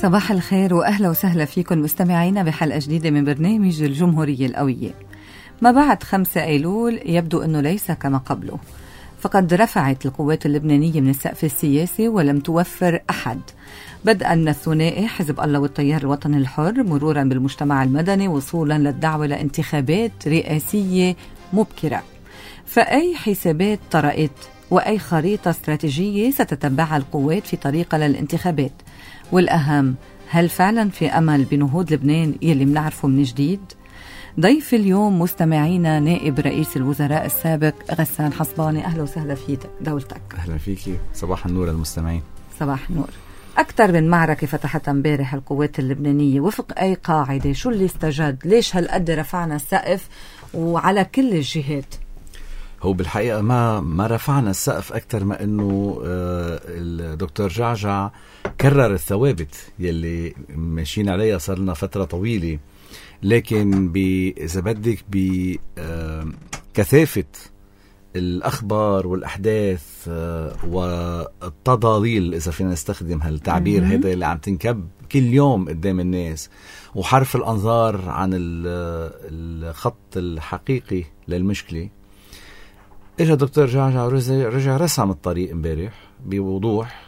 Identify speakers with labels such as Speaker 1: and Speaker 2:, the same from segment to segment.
Speaker 1: صباح الخير وأهلا وسهلا فيكم مستمعينا بحلقة جديدة من برنامج الجمهورية القوية. ما بعد 5 أيلول يبدو أنه ليس كما قبله، فقد رفعت القوات اللبنانية من السقف السياسي ولم توفر أحد، بدءا من الثنائي حزب الله والتيار الوطني الحر، مرورا بالمجتمع المدني، وصولا للدعوة لانتخابات رئاسية مبكرة. فأي حسابات طرأت وأي خريطة استراتيجية ستتبعها القوات في طريقة للانتخابات؟ والأهم، هل فعلا في أمل بنهوض لبنان يلي منعرفه من جديد؟ ضيف اليوم مستمعينا نائب رئيس الوزراء السابق غسان حصباني. أهلا وسهلا في دولتك.
Speaker 2: أهلا فيكي، صباح النور المستمعين.
Speaker 1: صباح النور. أكثر من معركة فتحتها امبارح القوات اللبنانية، وفق أي قاعدة؟ شو اللي استجد؟ ليش هالقد رفعنا السقف وعلى كل الجهات؟
Speaker 2: هو بالحقيقة ما رفعنا السقف أكتر ما أنه الدكتور جعجع كرر الثوابت يلي ماشيين عليها صار لنا فترة طويلة، لكن إذا بدك بكثافة الأخبار والأحداث والتضاليل، إذا فينا نستخدم هالتعبير هذا، اللي عم تنكب كل يوم قدام الناس، وحرف الأنظار عن الخط الحقيقي للمشكلة. إجا دكتور جعجع رجع رسم الطريق امبارح بوضوح.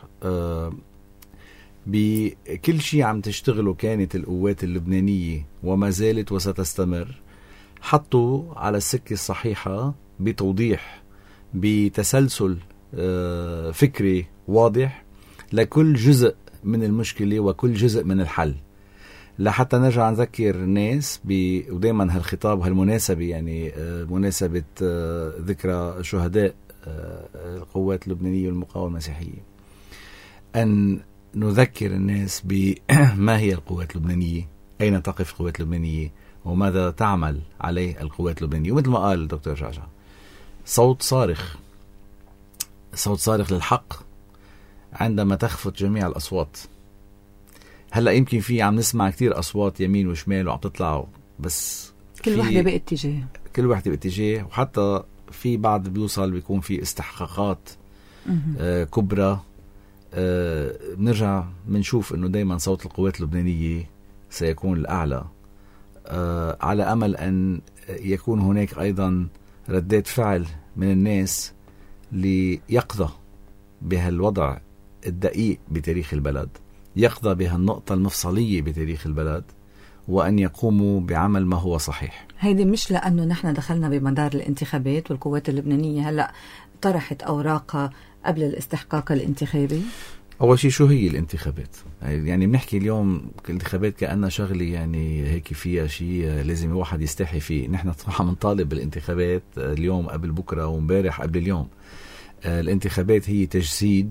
Speaker 2: بكل شيء عم تشتغله كانت القوات اللبنانية وما زالت وستستمر، حطوا على السكة الصحيحة بتوضيح، بتسلسل فكري واضح لكل جزء من المشكلة وكل جزء من الحل، لحتى نرجع نذكر الناس ودايما هالخطاب وهالمناسبة، يعني مناسبة ذكرى شهداء القوات اللبنانية والمقاومة المسيحية، أن نذكر الناس بما هي القوات اللبنانية، أين تقف القوات اللبنانية، وماذا تعمل عليه القوات اللبنانية. ومثل ما قال الدكتور جعجع، صوت صارخ، صوت صارخ للحق عندما تخفت جميع الأصوات. هلأ يمكن في عم نسمع كتير أصوات يمين وشمال وعم تطلع، بس
Speaker 1: كل واحدة باتجاه،
Speaker 2: كل واحدة باتجاه، وحتى في بعض بيكون في استحقاقات كبرى. بنرجع منشوف أنه دايما صوت القوات اللبنانية سيكون الأعلى، على أمل أن يكون هناك أيضا ردات فعل من الناس ليقضى بهالوضع الدقيق بتاريخ البلد، يقضى بهالنقطة المفصلية بتاريخ البلد، وأن يقوموا بعمل ما هو صحيح.
Speaker 1: هيدي مش لأنه نحن دخلنا بمدار الانتخابات والقوات اللبنانية هلأ طرحت أوراقها قبل الاستحقاق الانتخابي؟ أول
Speaker 2: شيء، شو هي الانتخابات؟ يعني بنحكي اليوم الانتخابات كأنها شغلة يعني هيك فيها شيء لازم الواحد يستحي فيه. نحن طبعا منطالب بالانتخابات اليوم قبل بكرة ومبارح قبل اليوم. الانتخابات هي تجسيد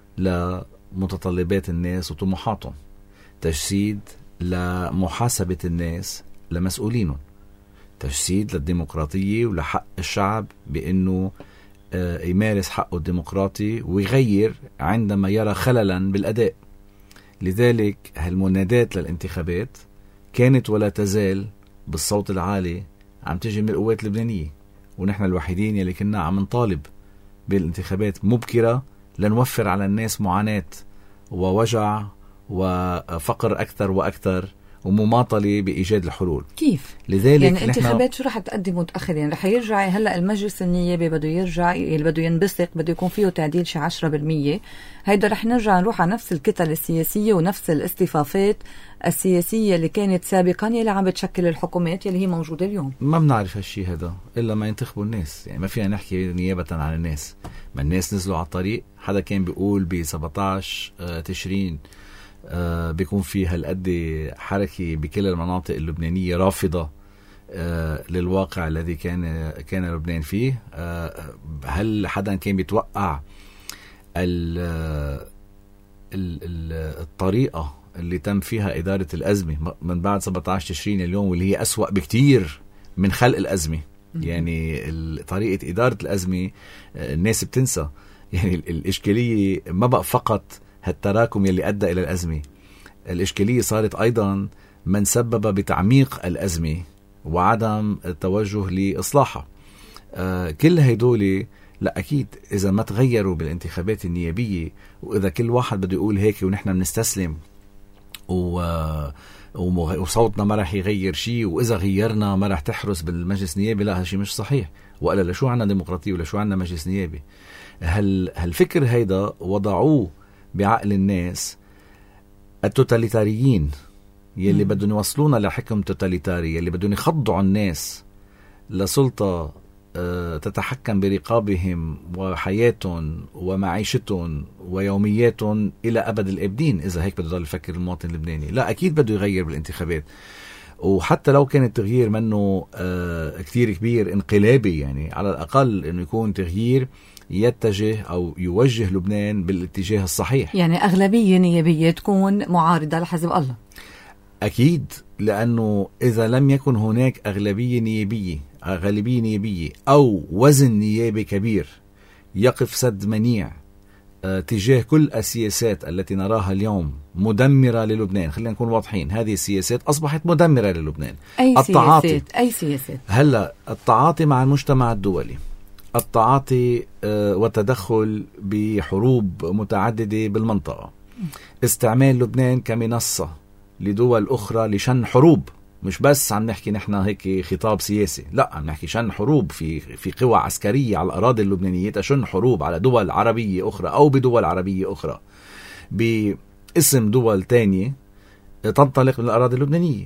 Speaker 2: لمتطلبات الناس وطموحاتهم، تجسيد لمحاسبة الناس لمسؤولينهم، تجسيد للديمقراطية ولحق الشعب بأنه يمارس حقه الديمقراطي ويغير عندما يرى خللا بالأداء. لذلك هالمنادات للانتخابات كانت ولا تزال بالصوت العالي عم تجي من القوات اللبنانية، ونحن الوحيدين يلي كنا عم نطالب بالانتخابات مبكرة لنوفر على الناس معاناة ووجع وفقر أكثر وأكثر ومماطلة بإيجاد الحلول.
Speaker 1: كيف؟
Speaker 2: لذلك
Speaker 1: يعني الانتخابات شو رح تقدم متأخر؟ يعني رح يرجع هلأ المجلس النيابي بده يرجع، اللي بده ينبثق بده يكون فيه تعديل شي 10%. هيدا رح نرجع نروح على نفس الكتل السياسية ونفس الاصطفافات السياسية اللي كانت سابقا يلي عم بتشكل الحكومات يلي هي موجودة اليوم.
Speaker 2: ما بنعرف هالشي هذا إلا ما ينتخبوا الناس، يعني ما فينا نحكي نيابة عن الناس. ما الناس نزلوا على الطريق، حدا كان بيقول ب17 تشرين بيكون في هالقد حركة بكل المناطق اللبنانية رافضة للواقع الذي كان لبنان فيه. هل حدا كان بيتوقع الطريقة اللي تم فيها إدارة الأزمة من بعد 17 تشرين اليوم، واللي هي أسوأ بكتير من خلق الأزمة؟ يعني طريقة إدارة الأزمة الناس بتنسى. يعني الإشكالية ما بقى فقط هالتراكم يلي أدى إلى الأزمة، الإشكالية صارت أيضا من سبب بتعميق الأزمة وعدم التوجه لإصلاحها. كل هيدولي لا أكيد إذا ما تغيروا بالانتخابات النيابية، وإذا كل واحد بده يقول هيك ونحن بنستسلم وصوتنا ما رح يغير شيء، وإذا غيرنا ما رح تحرس بالمجلس النيابي. لا، هالشي مش صحيح. وقال لشو عنا ديمقراطية ولا شو عنا مجلس نيابي؟ هالفكر هيدا وضعوه بعقل الناس التوتاليتاريين يلي بدهم يوصلونا لحكم توتاليتاري، يلي بدهم يخضعوا الناس لسلطة تتحكم برقابهم وحياتهم ومعيشتهم ويومياتهم إلى أبد الأبدين. إذا هيك بده يضل يفكر المواطن اللبناني، لا أكيد بده يغير بالانتخابات. وحتى لو كان التغيير منه كتير كبير انقلابي، يعني على الأقل إنه يكون تغيير يتجه أو يوجه لبنان بالاتجاه الصحيح.
Speaker 1: يعني أغلبية نيابية تكون معارضة لحزب الله.
Speaker 2: أكيد، لأنه إذا لم يكن هناك غالبية نيابية أو وزن نيابي كبير يقف سد منيع تجاه كل السياسات التي نراها اليوم مدمرة للبنان. خلينا نكون واضحين، هذه السياسات أصبحت مدمرة للبنان.
Speaker 1: أي سياسات
Speaker 2: هلأ التعاطي مع المجتمع الدولي، التعاطي والتدخل بحروب متعددة بالمنطقة، استعمال لبنان كمنصة لدول أخرى لشن حروب. مش بس عم نحكي نحن هيك خطاب سياسي، لا، عم نحكي شن حروب في قوى عسكرية على الأراضي اللبنانية، تشن حروب على دول عربية أخرى أو بدول عربية أخرى باسم دول تانية تنطلق من الأراضي اللبنانية.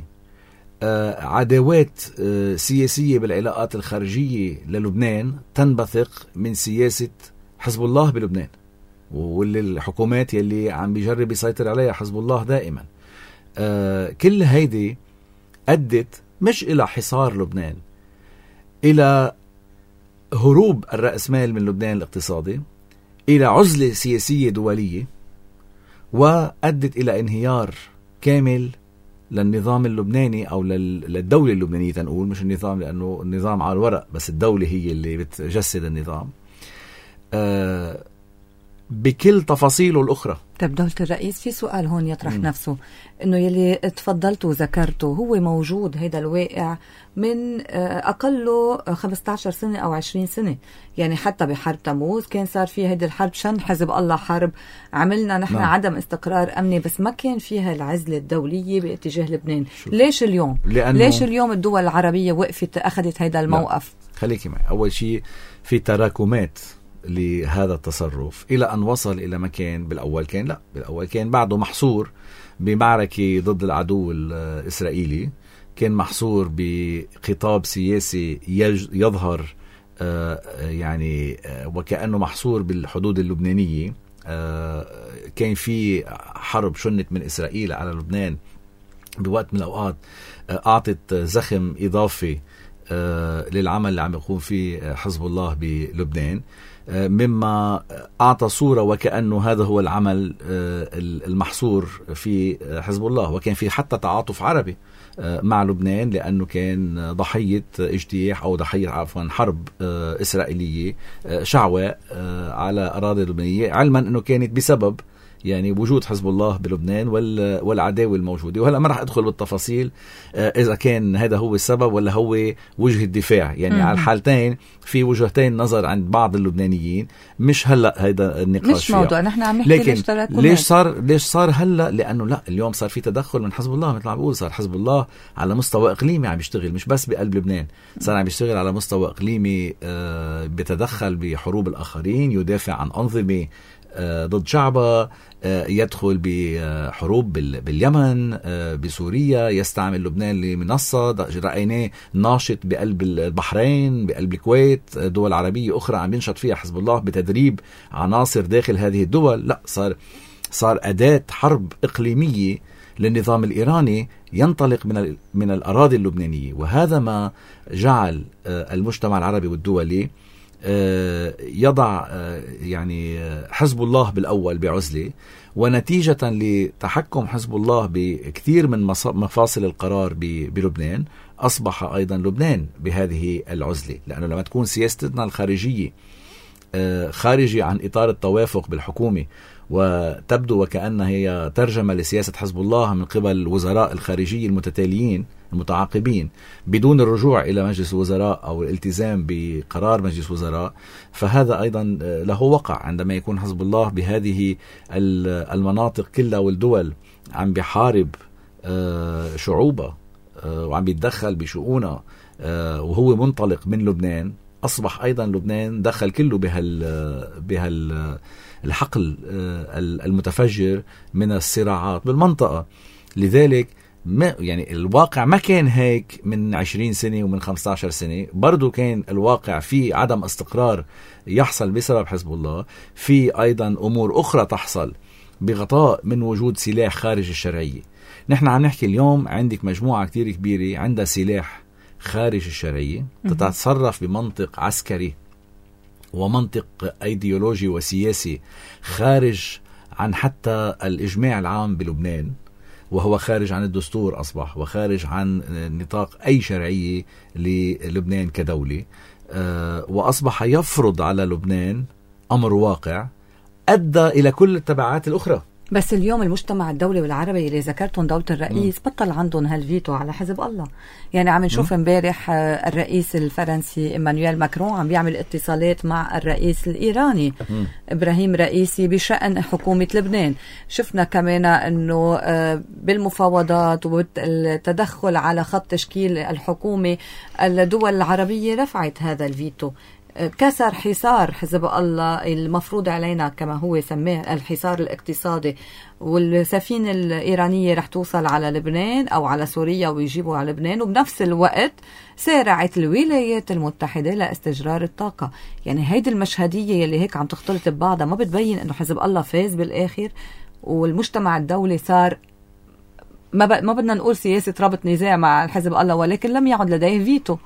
Speaker 2: عداوات سياسية بالعلاقات الخارجية للبنان تنبثق من سياسة حزب الله بلبنان، واللي الحكومات يلي عم بيجرب يسيطر عليها حزب الله دائما. كل هيدي أدت مش إلى حصار لبنان، إلى هروب الرأسمال من لبنان الاقتصادي، إلى عزلة سياسية دولية، وأدت إلى انهيار كامل للنظام اللبناني أو للدولة اللبنانية تنقول، مش النظام لأنه النظام على الورق، بس الدولة هي اللي بتجسد النظام بكل تفاصيله الأخرى.
Speaker 1: طب دولة الرئيس، في سؤال هون يطرح نفسه، إنه يلي تفضلته وذكرته هو موجود هيدا الواقع من أقله 15 سنة أو 20 سنة. يعني حتى بحرب تموز كان صار فيه هيدا الحرب شن حزب الله حرب، عملنا نحن عدم استقرار أمني، بس ما كان فيها العزلة الدولية باتجاه لبنان. ليش اليوم؟ ليش اليوم الدول العربية وقفت أخذت هيدا الموقف؟
Speaker 2: خليكي معي. أول شيء في تراكمات لهذا التصرف إلى أن وصل إلى مكان بالأول كان بعده محصور بمعركة ضد العدو الإسرائيلي، كان محصور بخطاب سياسي يظهر يعني وكأنه محصور بالحدود اللبنانية. كان في حرب شنت من إسرائيل على لبنان بوقت من الأوقات أعطت زخم إضافي للعمل اللي عم يقوم فيه حزب الله بلبنان، مما أعطى صورة وكأنه هذا هو العمل المحصور في حزب الله. وكان في حتى تعاطف عربي مع لبنان، لأنه كان ضحية اجتياح أو ضحية حرب إسرائيلية شعواء على أراضي لبنانية، علما أنه كانت بسبب يعني وجود حزب الله بلبنان والعداوة الموجودة. وهلأ ما راح أدخل بالتفاصيل إذا كان هذا هو السبب ولا هو وجه الدفاع. يعني على الحالتين في وجهتين نظر عند بعض اللبنانيين، مش هلأ هذا النقاش
Speaker 1: مش موضوع نحن عم نحكي.
Speaker 2: لكن ليش صار هلأ؟ لأنه لا، اليوم صار في تدخل من حزب الله. مثل ما بقول، صار حزب الله على مستوى إقليمي عم يشتغل، مش بس بقلب لبنان، صار عم يشتغل على مستوى إقليمي، بيتدخل بحروب الآخرين، يدافع عن أنظمة ضد شعبه، يدخل بحروب باليمن، بسوريا، يستعمل لبنان لمنصة. رأيناه ناشط بقلب البحرين، بقلب الكويت، دول عربية أخرى عم ينشط فيها حزب الله بتدريب عناصر داخل هذه الدول. لا، صار أداة حرب إقليمية للنظام الإيراني ينطلق من الأراضي اللبنانية. وهذا ما جعل المجتمع العربي والدولي يضع يعني حزب الله بالأول بعزلة، ونتيجة لتحكم حزب الله بكثير من مفاصل القرار بلبنان أصبح أيضا لبنان بهذه العزلة. لأنه لما تكون سياستنا الخارجية خارجي عن إطار التوافق بالحكومة، وتبدو وكأنها هي ترجمة لسياسة حزب الله من قبل وزراء الخارجية المتتاليين المتعاقبين بدون الرجوع إلى مجلس الوزراء أو الالتزام بقرار مجلس الوزراء، فهذا أيضا له وقع عندما يكون حزب الله بهذه المناطق كلها والدول عم بيحارب شعوبة وعم بيتدخل بشؤونها وهو منطلق من لبنان. أصبح أيضا لبنان دخل كله الحقل المتفجر من الصراعات بالمنطقة. لذلك يعني الواقع ما كان هيك من 20 سنة ومن 15 سنة، برضو كان الواقع في عدم استقرار يحصل بسبب حزب الله، في أيضا أمور أخرى تحصل بغطاء من وجود سلاح خارج الشرعية. نحن عم نحكي اليوم عندك مجموعة كتير كبيرة عندها سلاح خارج الشرعية تتصرف بمنطق عسكري ومنطق أيديولوجي وسياسي خارج عن حتى الإجماع العام بلبنان، وهو خارج عن الدستور أصبح وخارج عن نطاق أي شرعية للبنان كدولة، وأصبح يفرض على لبنان أمر واقع أدى إلى كل التبعات الأخرى.
Speaker 1: بس اليوم المجتمع الدولي والعربي اللي ذكرتهم دولة الرئيس بطل عندهم هالفيتو على حزب الله. يعني عم نشوف امبارح الرئيس الفرنسي إيمانويل ماكرون عم بيعمل اتصالات مع الرئيس الإيراني إبراهيم رئيسي بشأن حكومة لبنان. شفنا كمان أنه بالمفاوضات والتدخل على خط تشكيل الحكومة الدول العربية رفعت هذا الفيتو، كسر حصار حزب الله المفروض علينا كما هو سماه الحصار الاقتصادي، والسفينة الإيرانية رح توصل على لبنان أو على سوريا ويجيبوا على لبنان، وبنفس الوقت سارعت الولايات المتحدة لاستجرار الطاقة. يعني هيدي المشهدية اللي هيك عم تختلط ببعضها ما بتبين أنه حزب الله فاز بالآخر، والمجتمع الدولي صار ما بدنا نقول سياسة ربط نزاع مع الحزب الله، ولكن لم يعد لديه فيتو.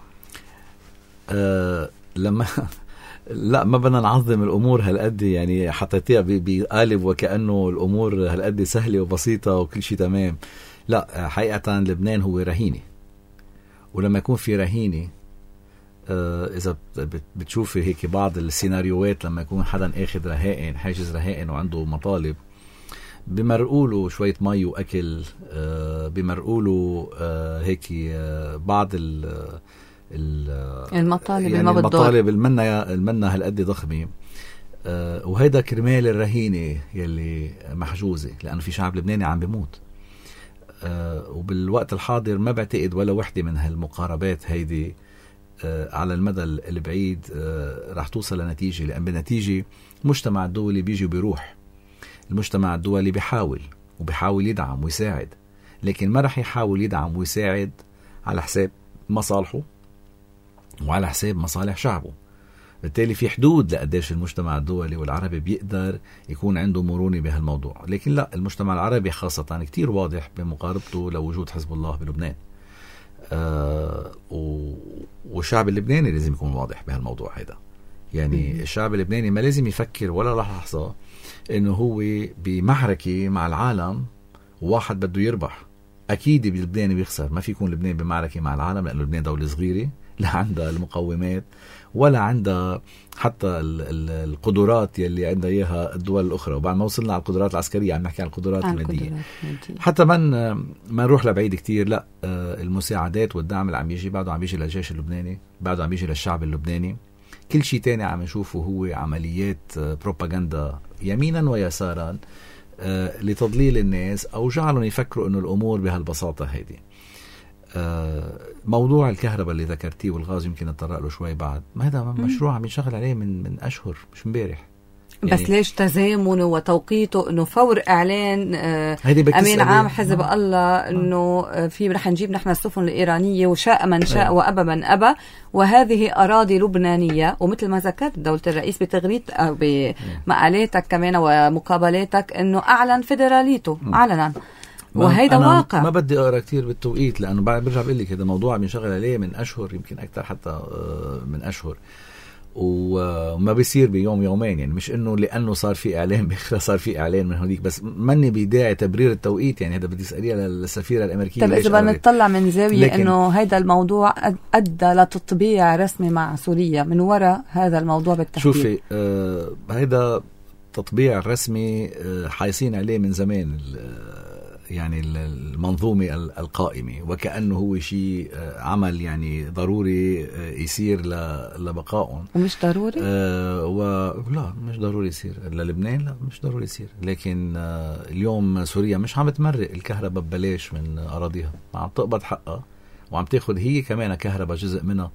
Speaker 2: لما لا ما بدنا نعظم الأمور هالقد، يعني حطيتيها بقالب وكأنه الأمور هالقد سهلة وبسيطة وكل شيء تمام. لا، حقيقة لبنان هو رهينة، ولما يكون في رهينة إذا بتشوفي هيك بعض السيناريوهات لما يكون حدا أخذ رهائن حاجز رهائن وعنده مطالب، بمرقوله شوية مي وأكل، بمرقوله هيك بعض
Speaker 1: المطالب
Speaker 2: يعني المطالب المنة هالقد ضخمة، وهيدا كرمال الرهينة يلي محجوزة، لأنه في شعب لبناني عم بيموت. وبالوقت الحاضر ما بعتقد ولا وحدة من هالمقاربات هيدي على المدى البعيد راح توصل لنتيجة، لأن بالنتيجة المجتمع الدولي بيجي وبيروح. المجتمع الدولي بيحاول يدعم ويساعد، لكن ما راح يحاول يدعم ويساعد على حساب مصالحه وعلى حساب مصالح شعبه. بالتالي في حدود لقديش المجتمع الدولي والعربي بيقدر يكون عنده مرونة بهالموضوع. لكن لا، المجتمع العربي خاصة كتير واضح بمقاربته لوجود حزب الله بلبنان، والشعب اللبناني لازم يكون واضح بهالموضوع هذا. يعني الشعب اللبناني ما لازم يفكر ولا لحظة انه هو بمعركة مع العالم وواحد بده يربح. اكيد بلبنان بيخسر، ما في يكون لبنان بمعركة مع العالم، لأنه لبنان دولة صغيرة لا عندها المقومات ولا عندها حتى القدرات يلي عندها اياها الدول الاخرى. وبعد ما وصلنا على القدرات العسكرية عم نحكي عن القدرات المادية. حتى ما نروح لبعيد كتير، لا، المساعدات والدعم اللي عم يجي بعده عم يجي للجيش اللبناني، بعده عم يجي للشعب اللبناني. كل شيء تاني عم نشوفه هو عمليات بروباغندا يمينا ويسارا لتضليل الناس أو جعلهم يفكروا أنه الأمور بهالبساطة هيدي. موضوع الكهرباء اللي ذكرتيه والغاز يمكن نتطرق له شوي بعد، ما هذا مشروع عم ينشغل عليه من أشهر مش مبارح.
Speaker 1: يعني بس ليش تزامنه وتوقيته انه فور اعلان امين عام حزب الله انه في رح نجيب نحن السفن الايرانيه وشاء من شاء وابى من ابى، وهذه اراضي لبنانيه. ومثل ما ذكرت دولة الرئيس بتغريد بمقالاتك كمان ومقابلاتك انه اعلن فيدراليته علنا، وهيدا واقع.
Speaker 2: ما بدي اقرا كتير بالتوقيت، لانه برجع بقول لك هذا موضوع بينشغل عليه من اشهر، يمكن اكثر حتى من اشهر. وما بيصير بيوم يومين، يعني مش انه لانه صار في اعلان بكره صار في اعلان من هونيك، بس مني بداعي تبرير التوقيت. يعني هذا بدي اساليها للسفيره الامريكيه.
Speaker 1: طب اذا بدنا نطلع من زاويه انه هذا الموضوع ادى لتطبيع رسمي مع سوريا من وراء هذا الموضوع بالتحديد.
Speaker 2: شوفي هذا تطبيع رسمي حايصين عليه من زمان، يعني المنظومة القائمة، وكأنه هو شيء عمل يعني ضروري يصير لبقائهم.
Speaker 1: ومش ضروري؟
Speaker 2: لا مش ضروري يصير للبنان، لا مش ضروري يصير. لكن اليوم سوريا مش عم تمرق الكهرباء ببلاش من أراضيها، عم تقبض حقها وعم تاخد هي كمان كهرباء جزء منها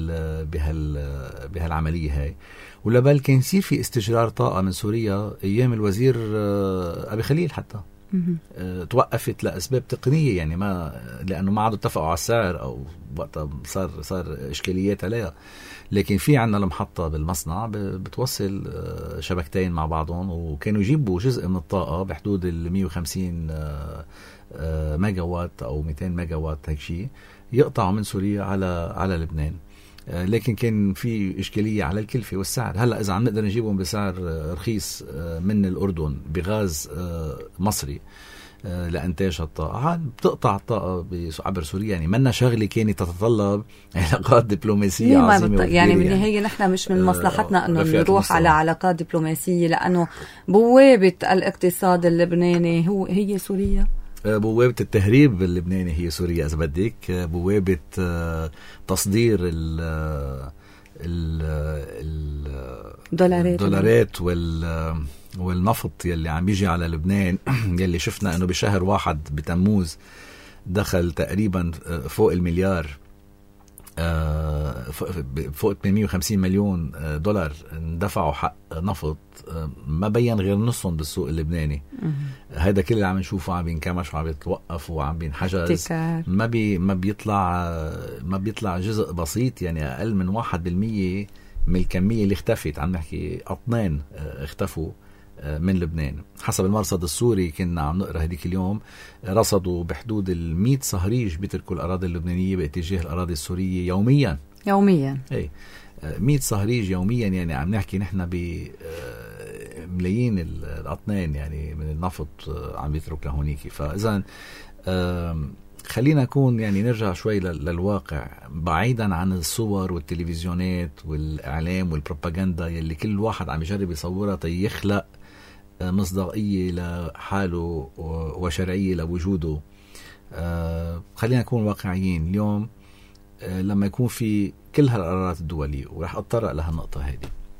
Speaker 2: بهالعملية هاي. ولبال كان يصير في استجرار طاقة من سوريا أيام الوزير أبي خليل حتى توقفت لأسباب تقنية، يعني ما لأنه ما عادوا اتفقوا على السعر أو وقتها صار إشكاليات عليها. لكن في عنا المحطة بالمصنع بتوصل شبكتين مع بعضهم، وكانوا يجيبوا جزء من الطاقة بحدود 150 ميجا وات أو 200 ميجا وات هيك شيء يقطعوا من سوريا على لبنان. لكن كان في إشكالية على الكلفة والسعر. هلأ إذا عم نقدر نجيبهم بسعر رخيص من الأردن بغاز مصري لإنتاج الطاقة، بتقطع الطاقة عبر سوريا. يعني منا شغلة كانت تتطلب علاقات ديبلوماسية عظيمة.
Speaker 1: يعني بالنهاية نحن مش من مصلحتنا أنه نروح على علاقات دبلوماسية، لأنه بوابة الاقتصاد اللبناني هي سوريا.
Speaker 2: بوابة التهريب اللبناني هي سوريا إذا بدك، بوابة تصدير الدولارات والنفط يلي عم بيجي على لبنان يلي شفنا انه بشهر 1 بتموز دخل تقريبا فوق المليار، فوق 850 مليون دولار اندفعوا حق نفط، ما بين غير نصهم بالسوق اللبناني. هذا كل اللي عم نشوفه عم بينكمش وعم بيتوقف وعم بينحجز، ما بيطلع جزء بسيط، يعني اقل من 1% من الكمية اللي اختفت. عم نحكي أطنان اختفوا من لبنان حسب المرصد السوري. كنا عم نقرأ هديك اليوم رصدوا بحدود 100 صهريج بيتركوا الأراضي اللبنانية باتجاه الأراضي السورية يوميا. اي 100 صهريج يوميا، يعني عم نحكي نحن بملايين الأطنان يعني من النفط عم بيترك لهونيك. فإذا خلينا نكون يعني نرجع شوي للواقع، بعيدا عن الصور والتلفزيونات والإعلام والبروباغندا يلي كل واحد عم يجرب يصورها يخلق مصداقية لحاله وشرعية لوجوده. خلينا نكون واقعيين. اليوم لما يكون في كل هالقرارات الدولية، ورح أتطرق لهالنقطة هذه،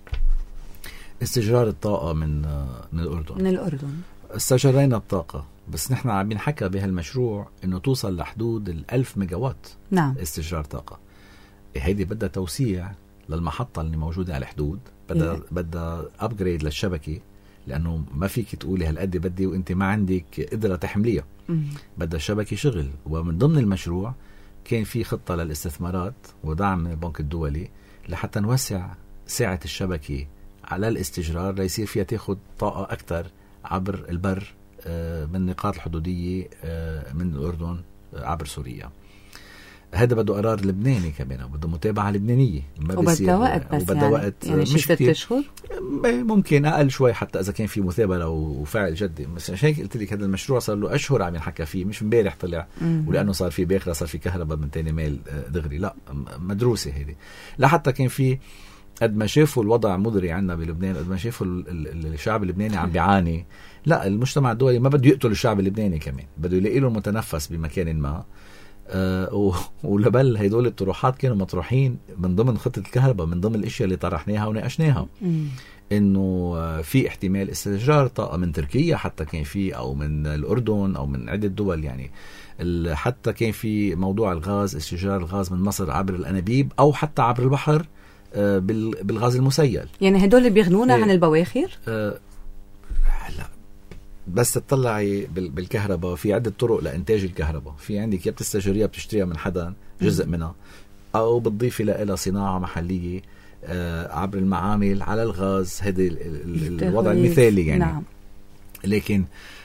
Speaker 2: استجرار الطاقة من الأردن استجرينا الطاقة، بس نحن عم بنحكى بهالمشروع انه توصل لحدود 1000 ميجا وات.
Speaker 1: نعم.
Speaker 2: استجرار طاقة. هيدي بدها توسيع للمحطة اللي موجودة على الحدود، بدها ابجريد للشبكة، لانه ما فيك تقولي هالقد بدي وانت ما عندك قدرة تحمليها. بدها الشبكة شغل. ومن ضمن المشروع كان في خطة للاستثمارات ودعم من البنك الدولي لحتى نوسع سعة الشبكة على الاستجرار ليصير فيها تاخد طاقة أكتر عبر البر من النقاط الحدودية من الأردن عبر سوريا. هذا بده قرار لبناني كمان، وبده متابعة لبنانية،
Speaker 1: وبده وقت. بس وبده وقت يعني مش 6 أشهر،
Speaker 2: ممكن أقل شوي حتى إذا كان في مثابرة وفعل جدي. بس عشان هيك قلت لك هذا المشروع صار له أشهر عم ينحكى فيه، مش مبارح طلع ولأنه صار في باخرة صار في كهرباء من تاني ميل دغري. لا، مدروسة هذه. لحتى كان في قد ما شافوا الوضع مضري عنا بلبنان، قد ما شافوا الشعب اللبناني عم بيعاني، لا المجتمع الدولي ما بده يقتل الشعب اللبناني، كمان بده يلاقي له متنفس بمكان ما. ولبل هيدول الطروحات كانوا مطروحين من ضمن خطة الكهرباء، من ضمن الاشياء اللي طرحناها وناقشناها، انه في احتمال استجرار طاقة من تركيا حتى كان في، او من الاردن، او من عدة دول. يعني حتى كان في موضوع الغاز، استجرار الغاز من مصر عبر الانابيب او حتى عبر البحر بالغاز المسيل.
Speaker 1: يعني هدول اللي بيغنونا عن البواخر.
Speaker 2: لا، بس تطلعي بالكهرباء في عدة طرق لإنتاج الكهرباء. في عندك يا بتستجريها بتشتريها من حدا جزء منها، أو بتضيفي لها صناعة محلية عبر المعامل على الغاز. هذا الوضع المثالي يعني.
Speaker 1: نعم.
Speaker 2: لكن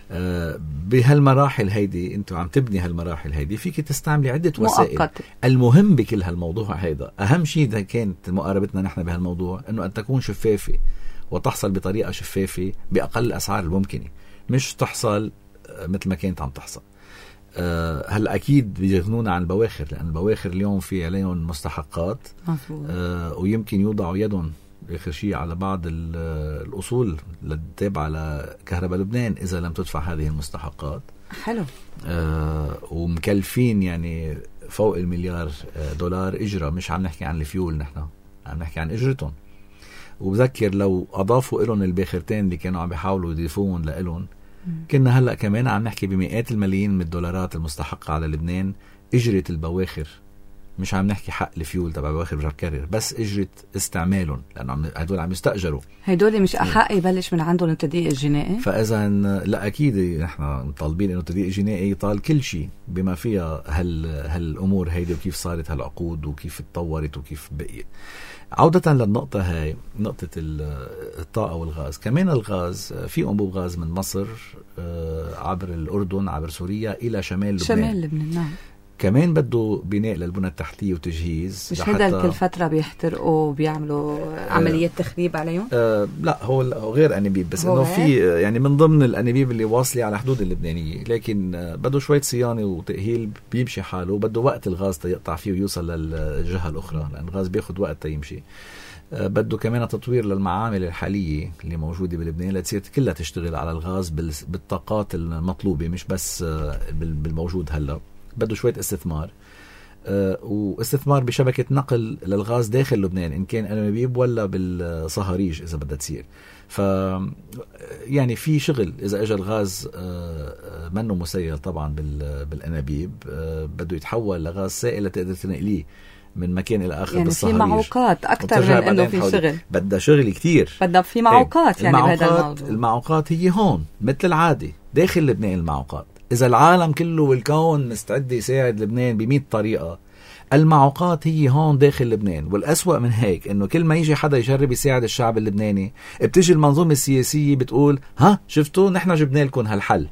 Speaker 2: بهالمراحل هيدي انتو عم تبني هالمراحل هيدي فيك تستعملي عدة وسائل
Speaker 1: مؤقت.
Speaker 2: المهم بكل هالموضوع هيدا أهم شيء ده كانت مقاربتنا نحن بهالموضوع أنه أن تكون شفافة وتحصل بطريقة شفافة بأقل الأسعار الممكنة، مش تحصل مثل ما كانت عم تحصل. هلا أكيد بيغنونا عن البواخر، لأن البواخر اليوم في عليهم مستحقات ويمكن يوضعوا يدهم آخر شيء على بعض الأصول التابعة لكهرباء لبنان إذا لم تدفع هذه المستحقات.
Speaker 1: حلو.
Speaker 2: ومكلفين يعني فوق $1,000,000,000 إجرة، مش عم نحكي عن الفيول، نحن عم نحكي عن إجرتهم. وبذكر لو أضافوا إلهم الباخرتين اللي كانوا عم بيحاولوا يضيفوهم لإلهم كنا هلأ كمان عم نحكي بمئات الملايين من الدولارات المستحقة على لبنان إجرة البواخر. مش عم نحكي حق الفيول تبع بواخر بجركرر، بس إجرة استعمالهم، لأنه هدول عم يستأجروا.
Speaker 1: هدول مش أحق يبلش من عندهم التدقيق الجنائي؟
Speaker 2: فإذا لا أكيد نحن طالبين إنه التدقيق الجنائي يطال كل شيء بما فيها هالأمور هيدي، وكيف صارت هالعقود وكيف اتطورت وكيف بقيت. عودة للنقطة هاي، نقطة الطاقة والغاز. كمان الغاز، في أنبوب غاز من مصر عبر الأردن عبر سوريا إلى شمال لبنان.
Speaker 1: شمال لبنان نعم. كمان
Speaker 2: بده بناء للبنى التحتية وتجهيز.
Speaker 1: مش هذا كل فترة بيحترقوا وبيعملوا عملية تخريب عليهم؟
Speaker 2: لا، هو غير أنابيب، بس إنه في يعني من ضمن الأنابيب اللي واصلة على حدود اللبنانية، لكن بده شوية صيانة وتأهيل بيمشي حاله. بده وقت الغاز تيقطع فيه ويوصل للجهة الأخرى، لأن الغاز بياخد وقت تيمشي. بده كمان تطوير للمعامل الحالية اللي موجودة بلبنان لتصير كلها تشتغل على الغاز بالطاقات المطلوبة، مش بس بالموجود هلا. بده شوية استثمار، واستثمار بشبكة نقل للغاز داخل لبنان، إن كان أنابيب ولا بالصهاريج إذا بدها تصير. يعني في شغل إذا أجى الغاز منه مسيل طبعا بالأنابيب، بده يتحول لغاز سائل لتقدر تنقليه من مكان إلى آخر، يعني بالصهاريج.
Speaker 1: في معوقات أكثر من إنه في شغل،
Speaker 2: بدها شغل كتير،
Speaker 1: بدها في معوقات. يعني بهذا الموضوع
Speaker 2: المعوقات هي هون مثل العادة داخل لبنان. المعوقات إذا العالم كله والكون مستعد يساعد لبنان ب100 طريقة، المعوقات هي هون داخل لبنان. والأسوأ من هيك إنه كل ما يجي حدا يجرب يساعد الشعب اللبناني، بتيجي المنظومة السياسية بتقول ها شفتوا نحن جبنا لكم هالحل.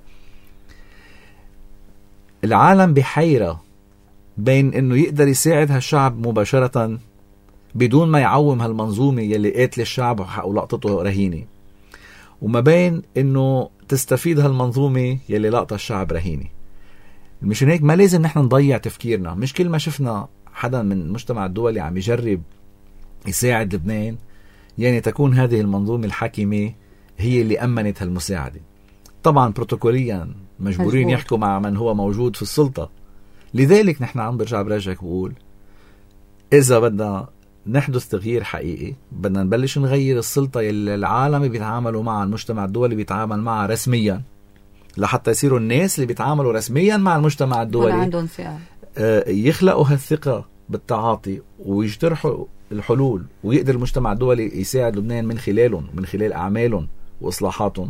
Speaker 2: العالم بحيرة بين إنه يقدر يساعد هالشعب مباشرة بدون ما يعوم هالمنظومة يلي قاتل الشعب ولقطته رهينة، وما بين إنه تستفيد هالمنظومة يلي لقطة الشعب رهينة. مشان هيك ما لازم نحن نضيع تفكيرنا. مش كل ما شفنا حدا من المجتمع الدولي عم يجرب يساعد لبنان يعني تكون هذه المنظومة الحاكمة هي اللي أمنت هالمساعدة. طبعا بروتوكوليا مجبورين يحكوا مع من هو موجود في السلطة. لذلك نحن عم برجعك بقول إذا بدنا نحدث تغيير حقيقي بدنا نبلش نغير السلطة اللي العالم بيتعاملوا معها، المجتمع الدولي بيتعامل معها رسميا، لحتى يصيروا الناس اللي بيتعاملوا رسميا مع المجتمع الدولي
Speaker 1: عندهم ثقة،
Speaker 2: يخلقوا هالثقة بالتعاطي ويجترحوا الحلول، ويقدر المجتمع الدولي يساعد لبنان من خلالهم، من خلال أعمالهم وإصلاحاتهم،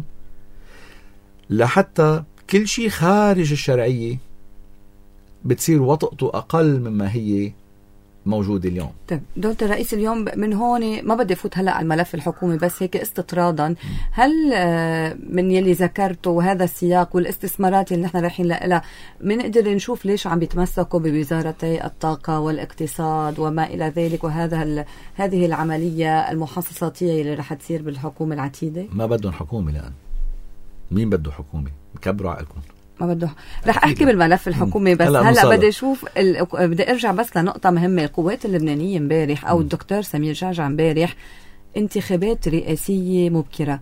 Speaker 2: لحتى كل شيء خارج الشرعية بتصير وطئته أقل مما هي موجود اليوم.
Speaker 1: طيب دكتور رئيس، اليوم من هون ما بدي فوت هلا على الملف الحكومي، بس هيك استطرادا، هل من يلي ذكرته وهذا السياق والاستثمارات اللي نحن رايحين لها بنقدر نشوف ليش عم بيتمسكوا بوزارتي الطاقة والاقتصاد وما إلى ذلك، هذه العملية المحصصاتية اللي رح تصير بالحكومة العتيدة؟
Speaker 2: ما بدهم حكومة الآن. مين بده حكومة؟ كبروا عقلكم.
Speaker 1: ما بده. رح احكي بالملف الحكومي، بس هلا بدي اشوف بدي ارجع بس لنقطه مهمه. القوات اللبنانيه امبارح او الدكتور سمير جعجع امبارح انتخابات رئاسيه مبكره،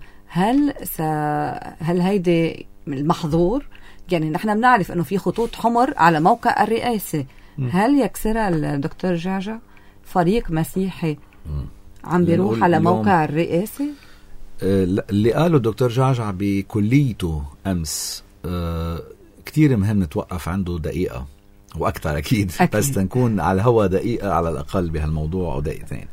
Speaker 1: هل هيدي المحظور؟ يعني نحن بنعرف انه في خطوط حمر على موقع الرئاسه، هل يكسرها الدكتور جعجع؟ فريق مسيحي عم بيروح على موقع الرئاسه؟
Speaker 2: اللي قاله الدكتور جعجع بكليته امس كتير مهم نتوقف عنده دقيقة وأكثر أكيد. بس تنكون على الهوا دقيقة على الأقل بهالموضوع أو دقيقتين.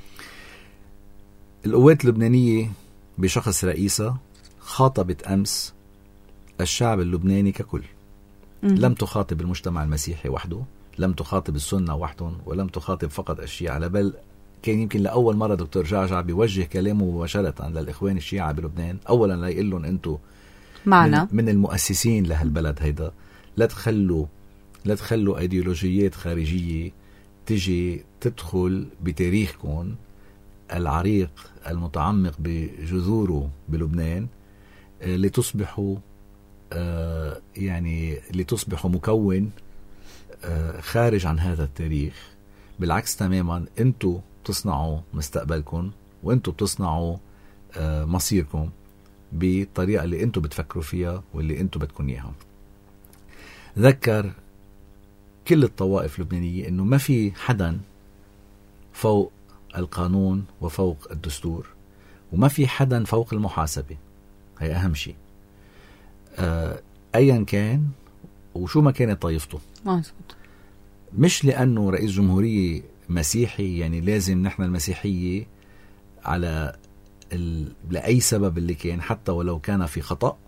Speaker 2: القوات اللبنانية بشخص رئيسها خاطبت أمس الشعب اللبناني ككل. لم تخاطب المجتمع المسيحي وحده، لم تخاطب السنة وحدهم، ولم تخاطب فقط الشيعة، بل كان يمكن لأول مرة دكتور جعجع بيوجه كلامه مباشرة للإخوان الشيعة بلبنان. أولا لا يقول لهم أنتوا
Speaker 1: معنا
Speaker 2: من المؤسسين لهالبلد هيدا. لا تخلوا ايديولوجيات خارجية تجي تدخل بتاريخكم العريق المتعمق بجذوره بلبنان لتصبحوا مكون خارج عن هذا التاريخ. بالعكس تماما، انتوا بتصنعوا مستقبلكم وانتوا بتصنعوا مصيركم بالطريقة اللي انتوا بتفكروا فيها واللي انتوا بدكم اياها. ذكر كل الطوائف اللبنانية انه ما في حدا فوق القانون وفوق الدستور، وما في حدا فوق المحاسبة. هي اهم شيء ايا كان وشو ما كانت طائفته. مش لانه رئيس جمهورية مسيحي يعني لازم نحن المسيحية على لأي سبب اللي كان، حتى ولو كان في خطأ،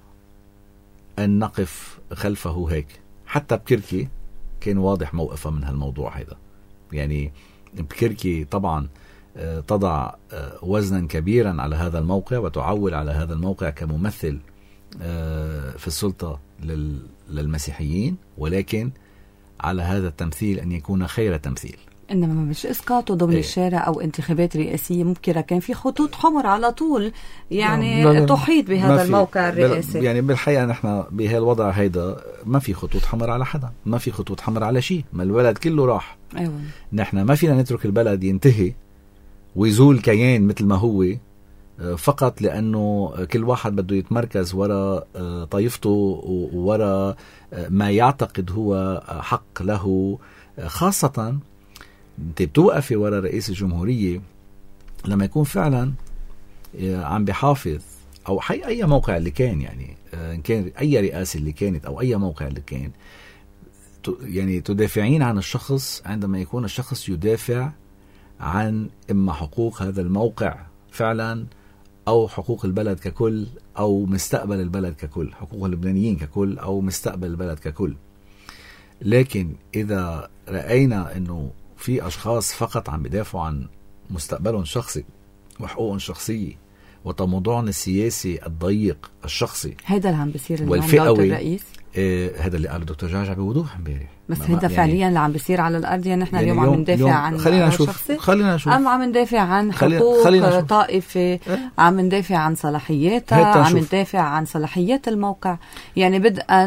Speaker 2: أن نقف خلفه هيك. حتى بكركي كان واضح موقفه من هالموضوع هذا. يعني بكركي طبعا تضع وزنا كبيرا على هذا الموقع وتعول على هذا الموقع كممثل في السلطة للمسيحيين، ولكن على هذا التمثيل أن يكون خير تمثيل.
Speaker 1: إنما مش إسقاطه ضمن الشارع أو انتخابات رئاسية مبكرة. كان في خطوط حمر على طول يعني تحيط بهذا الموقع الرئاسي.
Speaker 2: يعني بالحقيقة نحن بهالوضع هيدا ما في خطوط حمر على حدا، ما في خطوط حمر على شيء، ما البلد كله راح.
Speaker 1: أيوة.
Speaker 2: نحن ما فينا نترك البلد ينتهي ويزول كيان مثل ما هو فقط لأنه كل واحد بده يتمركز وراء طائفته وراء ما يعتقد هو حق له. خاصة انت بتوقفي وراء رئيس الجمهورية لما يكون فعلا عم بحافظ، او اي موقع اللي كان، يعني ان كان اي رئاسة اللي كانت او اي موقع اللي كان، يعني تدافعين عن الشخص عندما يكون الشخص يدافع عن اما حقوق هذا الموقع فعلا او حقوق البلد ككل او مستقبل البلد ككل، حقوق اللبنانيين ككل او مستقبل البلد ككل. لكن اذا رأينا انه في أشخاص فقط عم بدافعوا عن مستقبلهم الشخصي وحقوقهم الشخصية وتموضعهم السياسي الضيق الشخصي،
Speaker 1: هذا اللي عم بيصير والفئوي الرئيس.
Speaker 2: هذا اللي قال الدكتور جعجع بوضوح امبارح.
Speaker 1: بس هذا يعني فعليا اللي عم بيصير على الأرض. يعني نحن اليوم عم ندافع عن
Speaker 2: خلينا نشوف
Speaker 1: أم عم ندافع عن حقوق طائفة، عم ندافع عن صلاحياتها، عم ندافع عن صلاحيات الموقع. يعني بدءا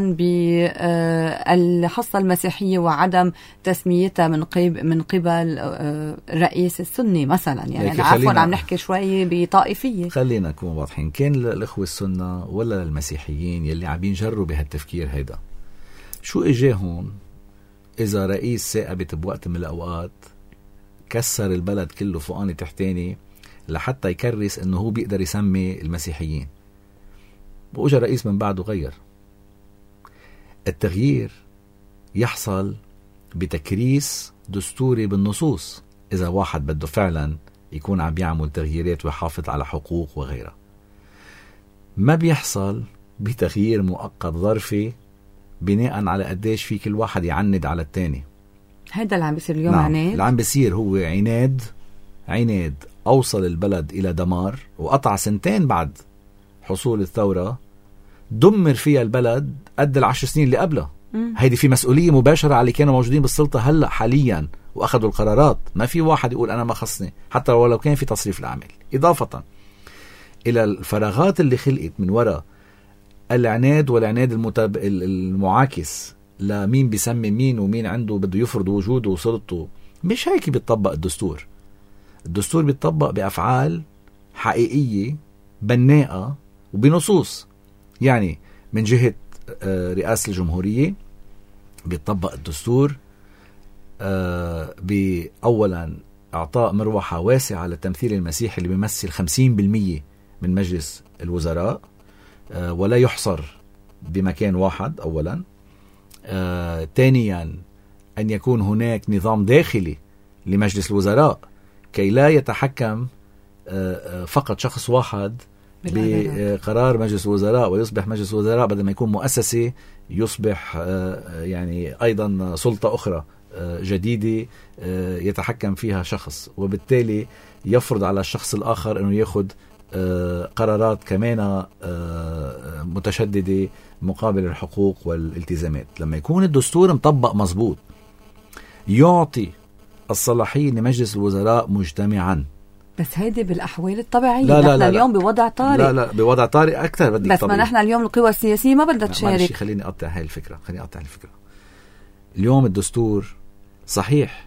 Speaker 1: بالحصة المسيحية وعدم تسميتها من قبل الرئيس السني مثلا. يعني عفوا عم نحكي شوي بطائفية.
Speaker 2: خلينا نكون واضحين، كان الإخوة السنة ولا المسيحيين يلي عم ينجروا بهالتفكير هيدا، شو اجاهم اذا رئيس ثاقبت بوقت من الاوقات كسر البلد كله فوقاني تحتاني لحتى يكرس انه هو بيقدر يسمي المسيحيين، واجا رئيس من بعده غير. التغيير يحصل بتكريس دستوري بالنصوص اذا واحد بده فعلا يكون عم يعمل تغييرات ويحافظ على حقوق وغيرها. ما بيحصل بتغيير مؤقت ظرفي بناء على قديش في كل واحد يعند على التاني.
Speaker 1: هذا اللي عم بيصير اليوم. نعم. عناد
Speaker 2: اللي عم بيصير هو عناد أوصل البلد إلى دمار، وقطع 2 سنين بعد حصول الثورة دمر فيها البلد قد 10 سنين اللي قبلها. هيدي في مسؤولية مباشرة على اللي كانوا موجودين بالسلطة هلأ حاليا وأخذوا القرارات. ما في واحد يقول أنا ما خصني، حتى ولو كان في تصريف الأعمال. إضافة إلى الفراغات اللي خلقت من وراء العناد والعناد المعاكس لمين بيسمي مين ومين عنده بده يفرض وجوده وسلطته. مش هيك بيتطبق الدستور. الدستور بيتطبق بأفعال حقيقية بناءة وبنصوص. يعني من جهة رئاسة الجمهورية بيتطبق الدستور بأولا إعطاء مروحة واسعة للتمثيل المسيحي اللي بيمثل 50% من مجلس الوزراء ولا يحصر بمكان واحد أولا. ثانيا أن يكون هناك نظام داخلي لمجلس الوزراء كي لا يتحكم فقط شخص واحد بقرار مجلس الوزراء ويصبح مجلس الوزراء بدل ما يكون مؤسسة يصبح يعني أيضا سلطة أخرى جديدة يتحكم فيها شخص، وبالتالي يفرض على الشخص الآخر أنه يأخذ قرارات كمان متشددة مقابل الحقوق والالتزامات. لما يكون الدستور مطبق مزبوط يعطي الصلاحية لمجلس الوزراء مجتمعا.
Speaker 1: بس هيدي بالأحوال الطبيعية.
Speaker 2: لا
Speaker 1: نحن اليوم بوضع طارئ.
Speaker 2: لا بوضع طارئ أكثر بدك
Speaker 1: بس
Speaker 2: طبيعي.
Speaker 1: ما نحن اليوم القوى السياسية ما بدها تشارك.
Speaker 2: خليني أقطع هاي الفكرة. اليوم الدستور صحيح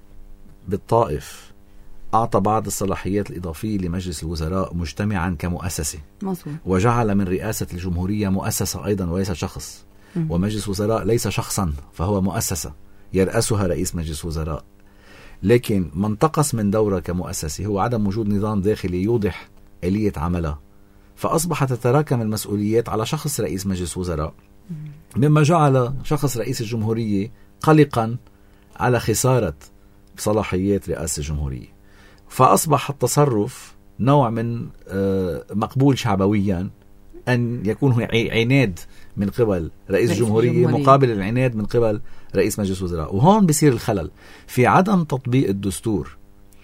Speaker 2: بالطائف أعطى بعض الصلاحيات الإضافية لمجلس الوزراء مجتمعا كمؤسسة،
Speaker 1: مصر.
Speaker 2: وجعل من رئاسة الجمهورية مؤسسة أيضا وليس شخص. ومجلس وزراء ليس شخصا فهو مؤسسة يرأسها رئيس مجلس وزراء. لكن ما انتقص من دورة كمؤسسة هو عدم وجود نظام داخلي يوضح آلية عملها، فأصبحت تتراكم المسؤوليات على شخص رئيس مجلس وزراء، مما جعل شخص رئيس الجمهورية قلقا على خسارة صلاحيات رئاسة الجمهورية. فأصبح التصرف نوع من مقبول شعبويا أن يكون هو عناد من قبل رئيس الجمهورية مقابل العناد من قبل رئيس مجلس وزراء. وهون بيصير الخلل في عدم تطبيق الدستور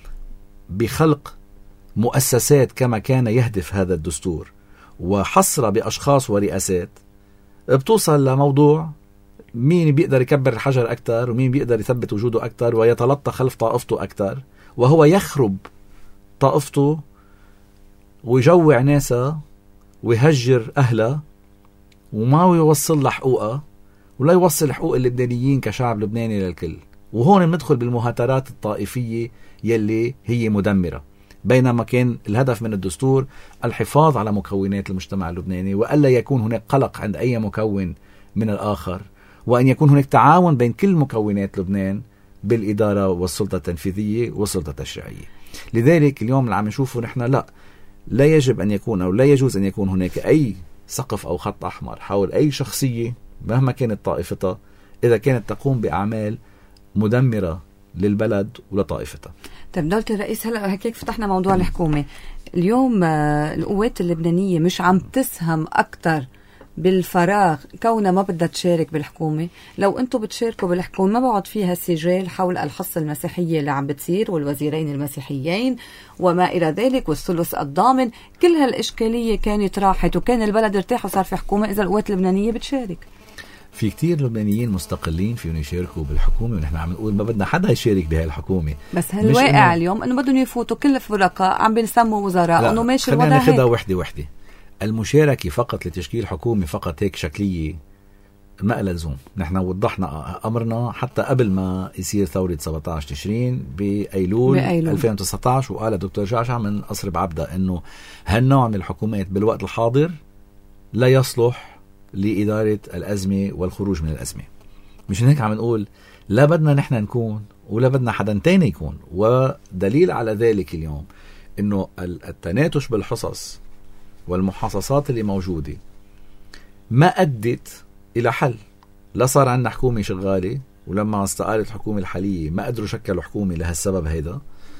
Speaker 2: بخلق مؤسسات كما كان يهدف هذا الدستور وحصر بأشخاص ورئاسات. بتوصل لموضوع مين بيقدر يكبر الحجر أكتر ومين بيقدر يثبت وجوده أكتر ويتلطى خلف طائفته أكتر، وهو يخرب طائفته ويجوع ناسا ويهجر أهلها وما يوصل لحقوقها ولا يوصل حقوق اللبنانيين كشعب لبناني للكل. وهون بندخل بالمهاترات الطائفية يلي هي مدمرة، بينما كان الهدف من الدستور الحفاظ على مكونات المجتمع اللبناني وألا يكون هناك قلق عند أي مكون من الآخر، وأن يكون هناك تعاون بين كل مكونات لبنان بالإدارة والسلطة التنفيذية والسلطة التشريعية. لذلك اليوم اللي عم نشوفه نحن لا يجب أن يكون أو لا يجوز أن يكون هناك أي سقف أو خط أحمر حول أي شخصية مهما كانت طائفتها إذا كانت تقوم بأعمال مدمرة للبلد ولطائفتها.
Speaker 1: طيب دولة الرئيس، هلأ هيك فتحنا موضوع الحكومة. اليوم القوات اللبنانية مش عم تسهم أكتر بالفراغ كونها ما بدها تشارك بالحكومة؟ لو أنتم بتشاركوا بالحكومة ما بعد فيها السجال حول الحصة المسيحية اللي عم بتصير والوزيرين المسيحيين وما إلى ذلك والثلث الضامن، كل هالإشكالية كانت راحت وكان البلد ارتاح وصار في حكومة إذا القوات اللبنانية بتشارك.
Speaker 2: في كتير لبنانيين مستقلين فيهم يشاركوا بالحكومة، ونحن عم نقول ما بدنا حدا يشارك بهاي الحكومة.
Speaker 1: بس هالواقع اليوم إنه بدهم يفوتوا كل الفرقاء عم بنسموا وزراء إنه ماشي الوضع هيك.
Speaker 2: خلينا ناخدها وحدة. المشاركة فقط لتشكيل حكومة فقط هيك شكلية ما لها لزوم. نحن وضحنا أمرنا حتى قبل ما يصير ثورة 17 تشرين بأيلول 2019، وقال الدكتور جعجع من قصر بعبدة إنه هالنوع من الحكومات بالوقت الحاضر لا يصلح لإدارة الأزمة والخروج من الأزمة. مش هيك عم نقول لا بدنا نحن نكون ولا بدنا حدا تاني يكون. ودليل على ذلك اليوم إنه التناتش بالحصص والمحاصصات اللي موجودة ما أدت إلى حل. لا صار عندنا حكومة شغالة، ولما استقالت الحكومة الحالية ما قدروا شكلوا حكومة لهالسبب هيدا.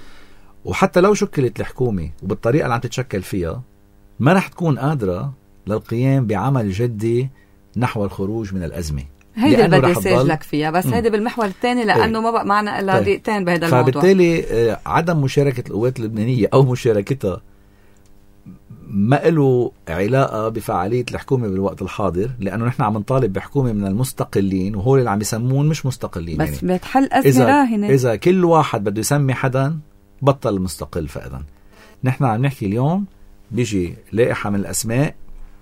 Speaker 2: وحتى لو شكلت الحكومة وبالطريقة اللي عم تتشكل فيها ما رح تكون قادرة للقيام بعمل جدي نحو الخروج من الأزمة.
Speaker 1: هيدا اللي بدي ساجلك فيها، بس هيدا بالمحور الثاني لأنه ما بقى معنا إلا دقيقتين بهذا الموضوع.
Speaker 2: فبالتالي عدم مشاركة القوات اللبنانية أو مشاركتها ما له علاقة بفعالية الحكومة بالوقت الحاضر، لأنه نحن عم نطالب بحكومة من المستقلين وهو اللي عم يسمون مش مستقلين.
Speaker 1: بس يعني بتحل أزمة راهنة.
Speaker 2: إذا كل واحد بده يسمي حدا بطل مستقل. فإذا نحن عم نحكي اليوم بيجي لائحة من الأسماء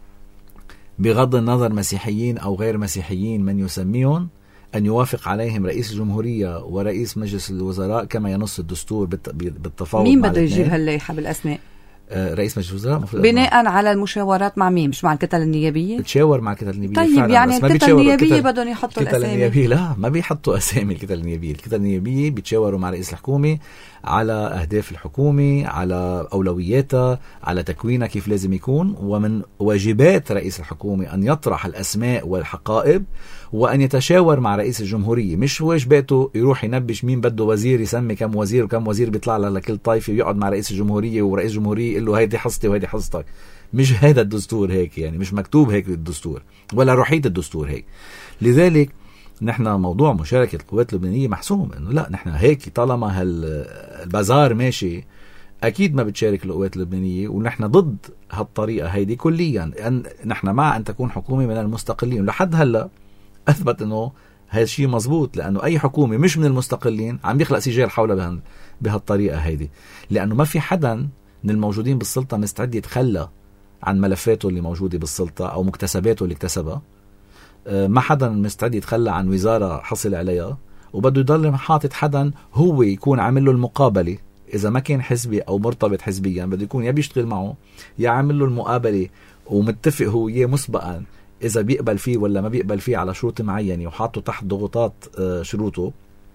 Speaker 2: بغض النظر مسيحيين أو غير مسيحيين من يسميهم أن يوافق عليهم رئيس الجمهورية ورئيس مجلس الوزراء كما ينص الدستور بالتفاوض.
Speaker 1: مين بده يجيب هاللائحة بالأسماء؟
Speaker 2: رئيس مجلس الوزراء
Speaker 1: بناء على المشاورات مع مين؟ مش مع الكتل النيابية؟
Speaker 2: بتشاور مع الكتل النيابية.
Speaker 1: طيب
Speaker 2: فعلا.
Speaker 1: يعني الكتل النيابية بدهم يحطوا الأسامي.
Speaker 2: النيابية لا ما بيحطوا أسامي الكتل النيابية. الكتل النيابية بتشاوروا مع رئيس الحكومة على أهداف الحكومة، على أولوياتها، على تكوينها كيف لازم يكون. ومن واجبات رئيس الحكومة أن يطرح الأسماء والحقائب وأن يتشاور مع رئيس الجمهورية. مش واجباته يروح ينبش مين بده وزير يسمي كم وزير وكم وزير بيطلع لكل طائفة ويقعد مع رئيس الجمهورية ورئيس الجمهورية يقول له هيدي حصتي وهيدي حصتك. مش هذا الدستور هيك، يعني مش مكتوب هيك الدستور ولا روحية الدستور هيك. لذلك نحن موضوع مشاركة القوات اللبنانية محسوم انه لا، نحن هيك طالما البازار ماشي أكيد ما بتشارك القوات اللبنانية، ونحن ضد هالطريقة هيدي كليا. نحن مع أن تكون حكومة من المستقلين، ولحد هلأ أثبت أنه هذا الشيء مزبوط، لأنه أي حكومة مش من المستقلين عم يخلق سجال حولها بهالطريقة هيدي، لأنه ما في حدا من الموجودين بالسلطة مستعد يتخلى عن ملفاته اللي موجودة بالسلطة أو مكتسباته اللي اكتسبها. ما حدا مستعد يتخلى عن وزارة حصل عليها، وبده يضل حاطط حدا هو يكون عامل له المقابلة. إذا ما كان حزبي أو مرتبط حزبيا بده يكون يا بيشتغل معه يا عامل له المقابلة ومتفق هو وياه مسبقا إذا بيقبل فيه ولا ما بيقبل فيه على شروط معينة، وحاطه تحت ضغوطات شروطه.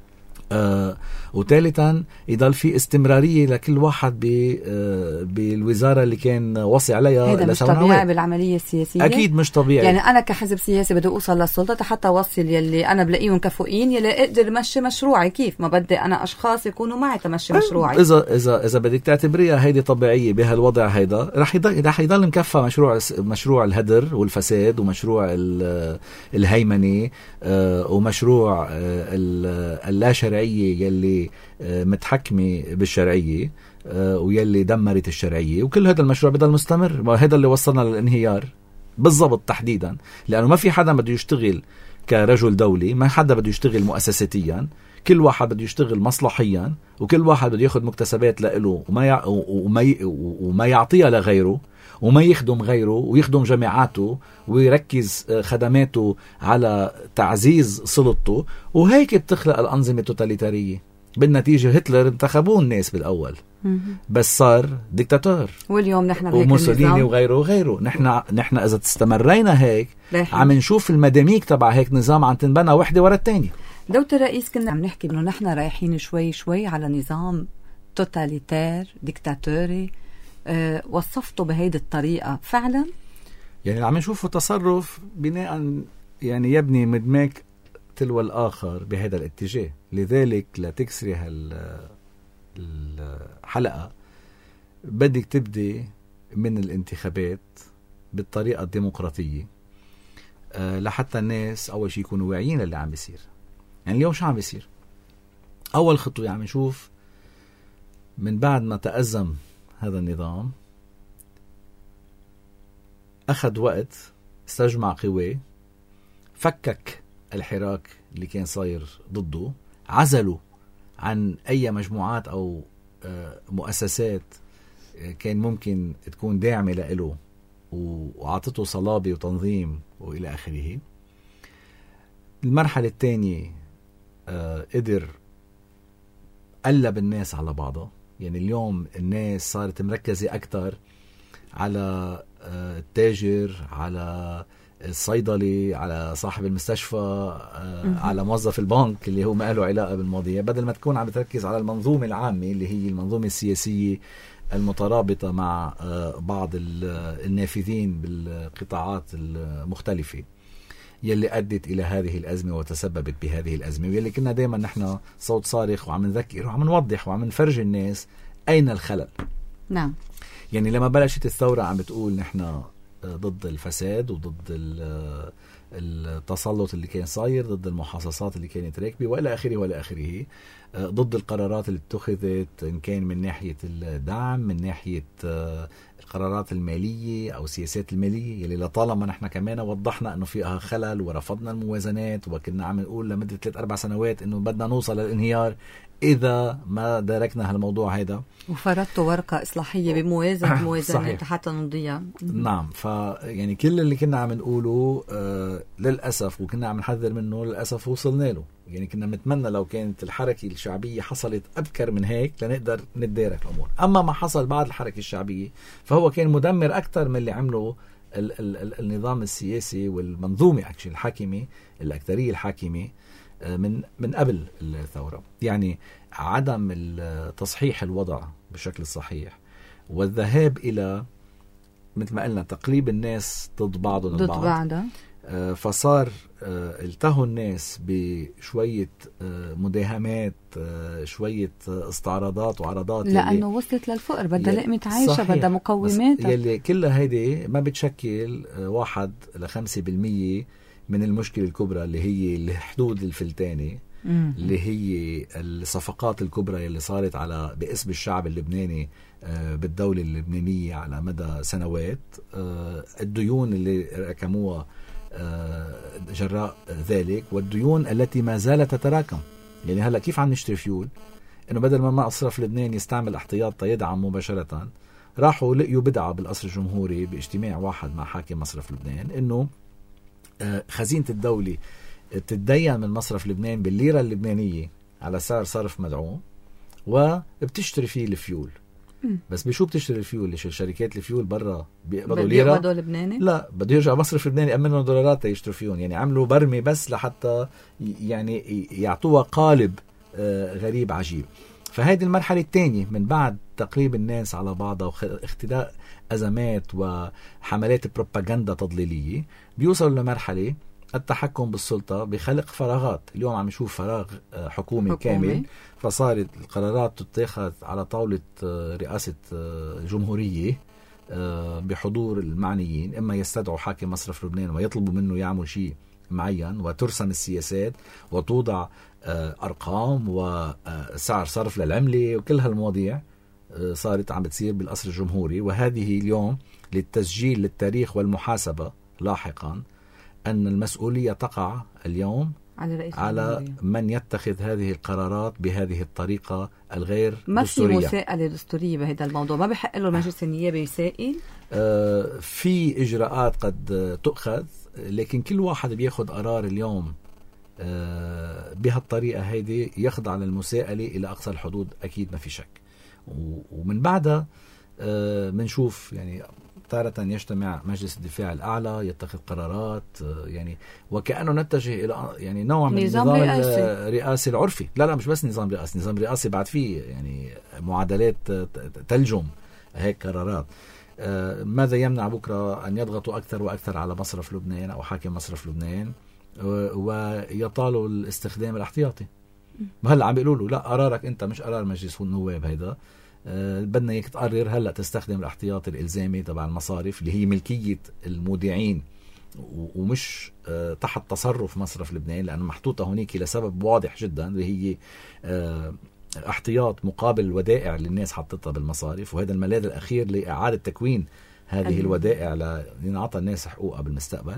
Speaker 2: وثالثا يضل في استمرارية لكل واحد بالوزارة اللي كان وصي عليها.
Speaker 1: هذا مش طبيعي بالعملية السياسية.
Speaker 2: أكيد مش طبيعي.
Speaker 1: يعني أنا كحزب سياسي بدي أوصل للسلطة حتى أوصل يلي أنا بلاقيهم كفؤين يلي أقدر مشي مشروعي. كيف ما بدي أنا أشخاص يكونوا معي تمشي مشروعي.
Speaker 2: إذا بدك تعتبريها هيدي طبيعية بهالوضع هيدا، رح يضل مكفى مشروع الهدر والفساد، ومشروع الهيمنة، ومشروع اللا شرعية يلي متحكمة بالشرعية، ويلي دمرت الشرعية. وكل هذا المشروع بضل مستمر، وهذا اللي وصلنا للانهيار بالضبط تحديدا. لأنه ما في حدا بده يشتغل كرجل دولي، ما حدا بده يشتغل مؤسساتيا، كل واحد بده يشتغل مصلحيا، وكل واحد بده ياخد مكتسبات لإله وما يعطيها لغيره، وما يخدم غيره ويخدم جماعاته ويركز خدماته على تعزيز سلطته. وهيك بتخلق الأنظمة التوتاليتارية. بالنتيجة هتلر انتخبوه الناس بالأول بس صار ديكتاتور،
Speaker 1: واليوم نحن
Speaker 2: وموسوليني وغيره. نحن إذا استمرينا هيك عم نشوف المداميك تبع هيك نظام عم تنبنى وحدة ورا التانية.
Speaker 1: دولة الرئيس كنا عم نحكي إنه نحن رايحين شوي على نظام توتاليتار ديكتاتوري. وصفته بهيدي الطريقة فعلا. يعني
Speaker 2: عم نشوفه تصرف بناء يعني يبني مدماك تلو الآخر بهذا الاتجاه. لذلك لا تكسري الحلقة، بدك تبدي من الانتخابات بالطريقة الديمقراطية، لحتى الناس أول شيء يكونوا واعيين اللي عم بيصير. يعني اليوم شو عم بيصير؟ أول خطوة عم نشوف من بعد ما تأزم هذا النظام، أخذ وقت، استجمع قواه، فكك الحراك اللي كان صاير ضده، عزلوا عن أي مجموعات أو مؤسسات كان ممكن تكون داعمة له، وعطته صلابة وتنظيم وإلى آخره. المرحلة الثانية قدر قلب الناس على بعضها. يعني اليوم الناس صارت مركزة أكتر على التاجر، على الصيدلي، على صاحب المستشفى، على موظف البنك اللي هو ما له علاقة بالماضية، بدل ما تكون عم تركز على المنظومة العامة اللي هي المنظومة السياسية المترابطة مع بعض النافذين بالقطاعات المختلفة يلي أدت إلى هذه الأزمة وتسببت بهذه الأزمة، ويلي كنا دائما نحن صوت صارخ وعم نذكر وعم نوضح وعم نفرج الناس أين الخلل.
Speaker 1: نعم.
Speaker 2: يعني لما بلشت الثورة عم بتقول نحن ضد الفساد وضد التسلط اللي كان صاير، ضد المحاصصات اللي كانت راكبة وإلى آخره وإلى آخره، ضد القرارات اللي اتخذت إن كان من ناحية الدعم، من ناحية القرارات المالية أو السياسات المالية يلي لطالما نحن كمان وضحنا أنه فيها خلل ورفضنا الموازنات، وكنا عم نقول لمدة 3-4 سنوات أنه بدنا نوصل للانهيار إذا ما داركنا هالموضوع هيدا،
Speaker 1: وفرضتوا ورقة إصلاحية بموازنة موازنات حتى نضيع.
Speaker 2: نعم. يعني كل اللي كنا عم نقوله للأسف وكنا عم نحذر منه للأسف وصلنا له. يعني كنا نتمنى لو كانت الحركة الشعبية حصلت أبكر من هيك لنقدر ندارك الأمور. أما ما حصل بعد الحركة الشعبية فهو كان مدمر أكتر من اللي عمله النظام السياسي والمنظومة الحاكمة، الأكثرية الحاكمة من قبل الثورة. يعني عدم تصحيح الوضع بشكل الصحيح والذهاب إلى مثل ما قلنا تقليب الناس ضد بعضهم البعض، فصار التهوا الناس بشوية مداهمات، شوية استعراضات وعرضات
Speaker 1: لأنه وصلت للفقر، بدها لقمة عيشة، بدها مقومات
Speaker 2: يلي كلها هيدي ما بتشكل 1-5% من المشكلة الكبرى اللي هي الحدود الفلتانة اللي هي الصفقات الكبرى اللي صارت باسم الشعب اللبناني بالدولة اللبنانية على مدى سنوات، الديون اللي ركموها جراء ذلك، والديون التي ما زالت تتراكم. يعني هلأ كيف عم نشتري فيول؟ إنه بدل ما مصرف لبنان يستعمل احتياط يدعم مباشرة، راحوا لقيوا بدعة بالقصر الجمهوري باجتماع واحد مع حاكم مصرف لبنان إنه خزينة الدولة تتدين من مصرف لبنان بالليرة اللبنانية على سعر صرف مدعوم، وبتشتري فيه الفيول. بس بشو بتشتري الفيول؟ شركات الفيول برا بيقبضوا ليرة؟
Speaker 1: بيقبضوا لبناني؟ لا،
Speaker 2: بده يرجع مصرف لبناني يأمنوا دولارات يشتروا فيهم. يعني عملوا برمي بس لحتى يعني يعطوها قالب غريب عجيب. فهذه المرحلة الثانية من بعد تقريب الناس على بعضها واختلاء أزمات وحملات بروباغندا تضليلية، بيوصلوا لمرحلة التحكم بالسلطة بخلق فراغات. اليوم عم نشوف فراغ حكومي كامل، فصارت القرارات تتخذ على طاولة رئاسة جمهورية بحضور المعنيين، إما يستدعوا حاكم مصرف لبنان ويطلبوا منه يعمل شيء معين، وترسم السياسات وتوضع أرقام وسعر صرف للعملة، وكل هالمواضيع صارت عم بتصير بالقصر الجمهوري. وهذه اليوم للتسجيل للتاريخ والمحاسبة لاحقا أن المسؤولية تقع اليوم على من يتخذ هذه القرارات بهذه الطريقة الغير دستورية.
Speaker 1: ما في مساءلة دستورية بهذا الموضوع؟ ما بحق له المجلس النيابي يسائل؟
Speaker 2: في إجراءات قد تؤخذ، لكن كل واحد بياخد قرار اليوم بهالطريقة هيدي يخضع للمساءلة إلى أقصى الحدود، أكيد ما في شك. ومن بعدها منشوف يعني تارة يجتمع مجلس الدفاع الأعلى يتخذ قرارات، يعني وكأنه نتجه إلى يعني نوع من نظام الرئاسي العرفي. لا مش بس نظام رئاسي، نظام رئاسي بعد فيه يعني معادلات تلجم هيك قرارات. ماذا يمنع بكرة أن يضغطوا أكثر وأكثر على مصرف لبنان أو حاكم مصرف لبنان ويطالوا الاستخدام الاحتياطي؟ هلا عم بيقولوا له لا، قرارك أنت مش قرار مجلس النواب، هيدا بدنا اياك تقرر هلا تستخدم الاحتياطي الالزامي تبع المصارف اللي هي ملكيه المودعين ومش تحت تصرف مصرف لبنان، لانه محطوطه هناك لسبب واضح جدا، اللي هي احتياط مقابل الودائع اللي الناس حطتها بالمصارف، وهذا الملاذ الاخير لاعاده تكوين هذه الودائع لنعطى الناس حقوقها بالمستقبل.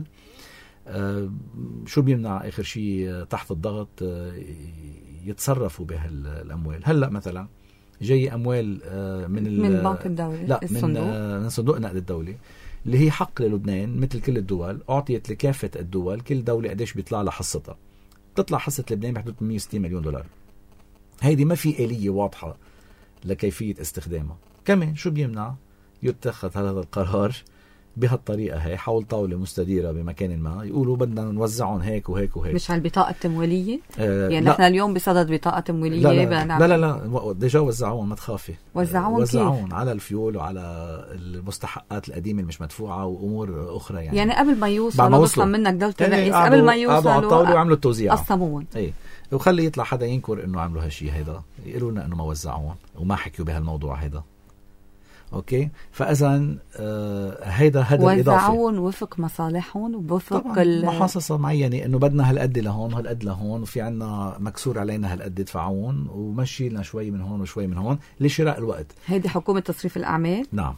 Speaker 2: شو بيمنع اخر شيء تحت الضغط يتصرفوا بهالاموال؟ هلا مثلا جاي أموال من
Speaker 1: بنك الدولي،
Speaker 2: لا من صندوق النقد الدولي، اللي هي حق للبنان مثل كل الدول، أعطيت لكافة الدول، كل دولة قديش بيطلع لها حصتها. بتطلع حصة لبنان بحدود 160 مليون دولار. هيدي ما في آلية واضحة لكيفية استخدامها. كمان شو بيمنع يتخذ هذا القرار بهالطريقة هي حول طاولة مستديرة بمكان ما، يقولوا بدنا نوزعهم هيك وهيك وهيك.
Speaker 1: مش على البطاقة التمويلية؟ يعني نحن اليوم بصدد بطاقة تمويلية.
Speaker 2: لا ديجا وزعوهم، ما تخافي.
Speaker 1: وزعوهم
Speaker 2: على الفيول وعلى المستحقات القديمة اللي مش مدفوعة وأمور أخرى. يعني
Speaker 1: قبل ما يوصلوا بفهم منك دولة الرئيس، قبل ما يوصلوا
Speaker 2: قعدوا على الطاولة وعملوا التوزيع،
Speaker 1: قسموهم.
Speaker 2: وخلي يطلع حدا ينكر إنه عملوا هالشي هيدا، يقولوا لنا إنه ما وزعوهم وما حكيوا بهالموضوع هيدا. اوكي، فاذا هيدا هدف اضافي،
Speaker 1: وزعون وفق مصالحهم وبوفق
Speaker 2: محاصصه معينه، انه بدنا هالقد لهون وهالقد لهون، وفي عنا مكسور علينا هالقد ادفعون، ومشي لنا شوي من هون وشوي من هون لشراء الوقت.
Speaker 1: هيدي حكومه تصريف الاعمال،
Speaker 2: نعم،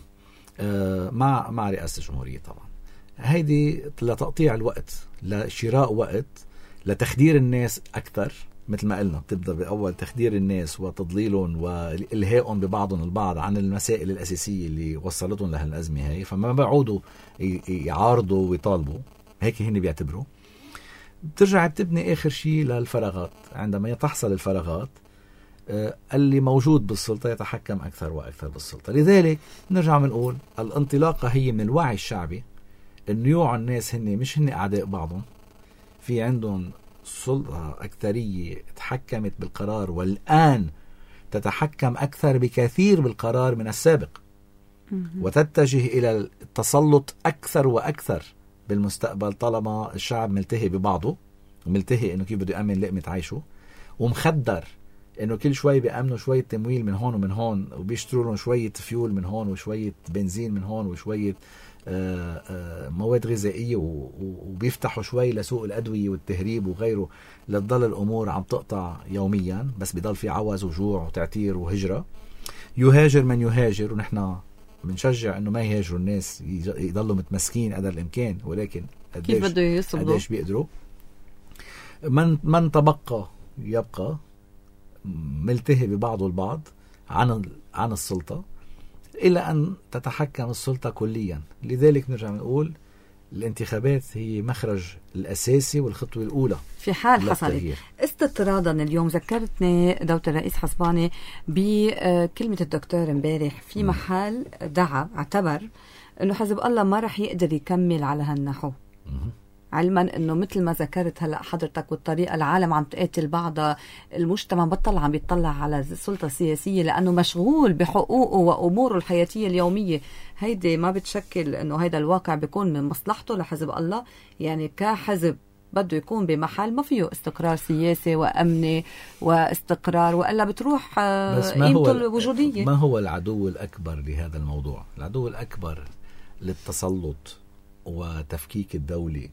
Speaker 2: مع رئاسه الجمهوريه طبعا. هيدي لتقطيع الوقت، لشراء وقت، لتخدير الناس اكثر. مثل ما قلنا بتبدأ بأول تخدير الناس وتضليلهم وإلهائهم ببعضهم البعض عن المسائل الأساسية اللي وصلتهم لهالأزمة هاي، فما بعودوا يعارضوا ويطالبوا، هيك هن بيعتبروا. بترجع بتبني آخر شيء للفراغات. عندما تحصل الفراغات، اللي موجود بالسلطة يتحكم أكثر وأكثر بالسلطة. لذلك نرجع بنقول الانطلاقة هي من الوعي الشعبي، إنه يوعوا الناس مش هن أعداء بعضهم، في عندهم سلطة أكثرية تحكمت بالقرار، والآن تتحكم أكثر بكثير بالقرار من السابق، وتتجه إلى التسلط أكثر وأكثر بالمستقبل، طالما الشعب ملتهي ببعضه وملتهي إنه كيف بده يأمن لقمة عيشه، ومخدر انه كل شوي بيأمنوا شوية تمويل من هون ومن هون، وبيشتروا لهم شوية فيول من هون وشوية بنزين من هون وشوية مواد غذائية، وبيفتحوا شوي لسوق الأدوية والتهريب وغيره، لتضل الأمور عم تقطع يوميا، بس بيضل في عوز وجوع وتعتير وهجرة. يهاجر من يهاجر، ونحن بنشجع انه ما يهاجروا الناس، يضلوا متمسكين قدر الامكان، ولكن
Speaker 1: كيف بده يصبروا؟
Speaker 2: قديش بيقدروا. من تبقى يبقى ملتهي ببعضه البعض عن السلطة، إلى أن تتحكم السلطة كليا. لذلك نرجع نقول الانتخابات هي مخرج الأساسي والخطوة الأولى
Speaker 1: في حال حصلت. استطرادا اليوم ذكرتني دكتور رئيس حسباني بكلمة الدكتور امبارح في محل دعا اعتبر أنه حزب الله ما رح يقدر يكمل على هالنحو، علما انه مثل ما ذكرت هلا حضرتك والطريقه العالم عم تقاتل بعضها، المجتمع بطل عم يطلع على السلطه السياسيه لانه مشغول بحقوقه واموره الحياتيه اليوميه. هيدي ما بتشكل انه هيدا الواقع بيكون من مصلحته لحزب الله، يعني كحزب بده يكون بمحل ما فيه استقرار سياسي وامني واستقرار، والا بتروح قيمته الوجوديه.
Speaker 2: ما هو العدو الاكبر لهذا الموضوع؟ العدو الاكبر للتسلط وتفكيك الدولة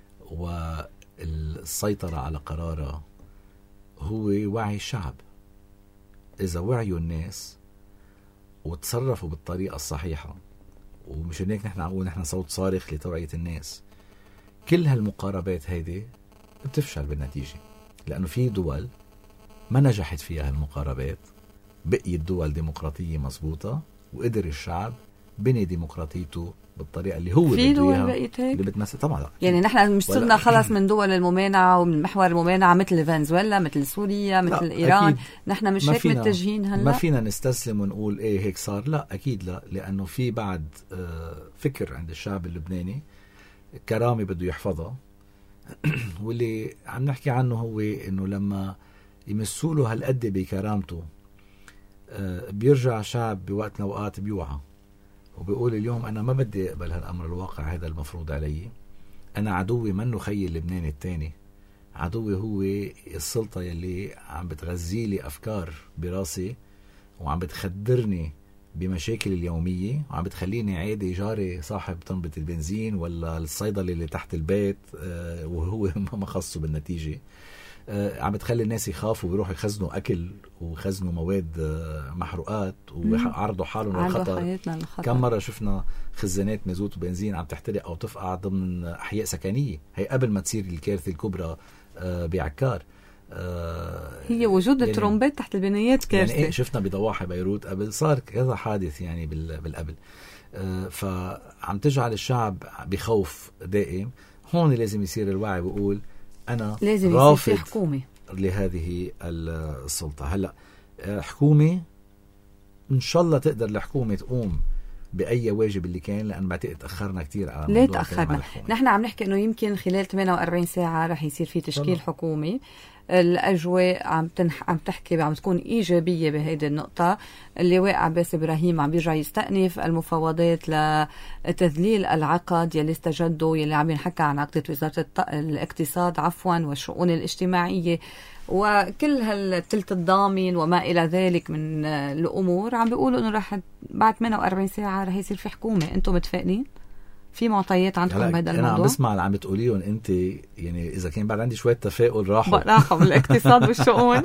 Speaker 2: والسيطرة على قرارها هو وعي الشعب. إذا وعيوا الناس وتصرفوا بالطريقة الصحيحة، ومش هيك نحن نقول نحن صوت صارخ لتوعية الناس، كل هالمقاربات هيدي بتفشل بالنتيجة، لأنه في دول ما نجحت فيها هالمقاربات، بقيت دول ديمقراطية مزبوطة، وقدر الشعب بني ديمقراطيته بالطريقة اللي هو
Speaker 1: في دول بقيت هيك
Speaker 2: اللي بتمثل. طبعا لا.
Speaker 1: يعني نحن مش صرنا خلص من دول الممانعة ومن محور الممانعة مثل فنزويلا مثل سوريا مثل إيران، نحن مش هيك متجهين هلا.
Speaker 2: ما فينا نستسلم ونقول ايه هيك صار، لا أكيد لا، لأنه في بعد فكر عند الشعب اللبناني كرامة بده يحفظها واللي عم نحكي عنه هو إنه لما يمسوا له هالقد بكرامته بيرجع شعب بوقت من الأوقات بيوعى وبيقول اليوم أنا ما بدي أقبل هالأمر الواقع هذا المفروض علي، أنا عدوي منه خي اللبنان التاني، عدوي هو السلطة يلي عم بتغذي لي أفكار براسي وعم بتخدرني بمشاكل اليومية وعم بتخليني عادي جاري صاحب طنبة البنزين ولا الصيدلي اللي تحت البيت وهو ما خصه بالنتيجة، عم بتخلي الناس يخافوا ويروحوا يخزنوا أكل ويخزنوا مواد محروقات وعرضوا حالهم للخطر. كم مرة شفنا خزانات مازوت وبنزين عم تحترق أو تفقع ضمن أحياء سكنية، هي قبل ما تصير الكارثة الكبرى بعكار.
Speaker 1: هي وجود يعني الترومبات تحت البنايات كارثة.
Speaker 2: يعني شفنا بضواحي بيروت قبل صار كذا حادث يعني بالقبل، فعم تجعل الشعب بخوف دائم. هون لازم يصير الوعي بيقول أنا
Speaker 1: لازم
Speaker 2: رافض
Speaker 1: حكومة
Speaker 2: لهذه السلطة. هلأ حكومة إن شاء الله تقدر الحكومة تقوم بأي واجب اللي كان، لأن بعتقد تأخرنا كتير على
Speaker 1: ليه تأخرنا؟ نحن عم نحكي إنه يمكن خلال 48 ساعة رح يصير في تشكيل حكومي. الأجواء عم تحكي عم تكون إيجابية بهيدي النقطة. اللواء عباس إبراهيم عم بيرجع يستأنف المفاوضات لتذليل العقد يلي استجدوا، يلي عم ينحكى عن عقدة وزارة الاقتصاد والشؤون الاجتماعية وكل هالتلت الضامن وما إلى ذلك من الأمور. عم بيقولوا إنه رح بعد 48 ساعة رح يصير في حكومة. أنتم متفائلين؟ في معطيات عندكم بهذا الموضوع؟
Speaker 2: أنا عم بسمع اللي عم بتقوليهم أنت، يعني إذا كان بعد عندي شوية تفاؤل
Speaker 1: راحوا بالاقتصاد والشؤون.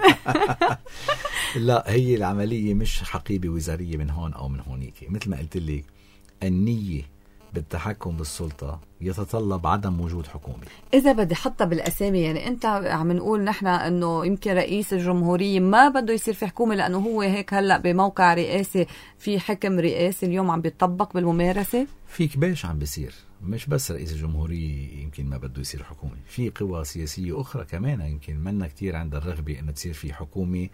Speaker 2: لا، هي العملية مش حقيبة وزارية من هون أو من هونيك. مثل ما قلت لك، النية بالتحكم بالسلطة يتطلب عدم وجود حكومة.
Speaker 1: إذا بدي حطها بالأسامي، يعني أنت عم نقول نحن أنه يمكن رئيس الجمهورية ما بده يصير في حكومة لأنه هو هيك هلأ بموقع رئاسي، في حكم رئاسي اليوم عم بيطبق بالممارسة.
Speaker 2: في كباش عم بيصير، مش بس رئيس الجمهورية يمكن ما بده يصير حكومة، في قوى سياسية أخرى كمان يمكن منا كتير عند الرغبة أن تصير في حكومة،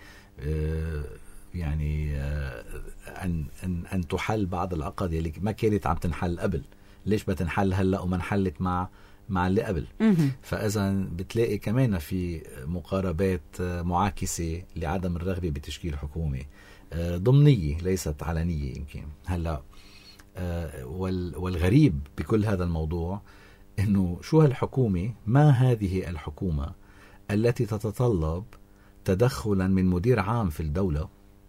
Speaker 2: يعني أن تحل بعض العقد اللي ما كانت عم تنحل قبل. ليش بتنحل هلأ وما انحلت مع اللي قبل؟ فإذا بتلاقي كمان في مقاربات معاكسة لعدم الرغبة بتشكيل حكومة ضمنية ليست علنية يمكن. هلأ والغريب بكل هذا الموضوع إنه شو هالحكومة، ما هذه الحكومة التي تتطلب تدخلا من مدير عام في الدولة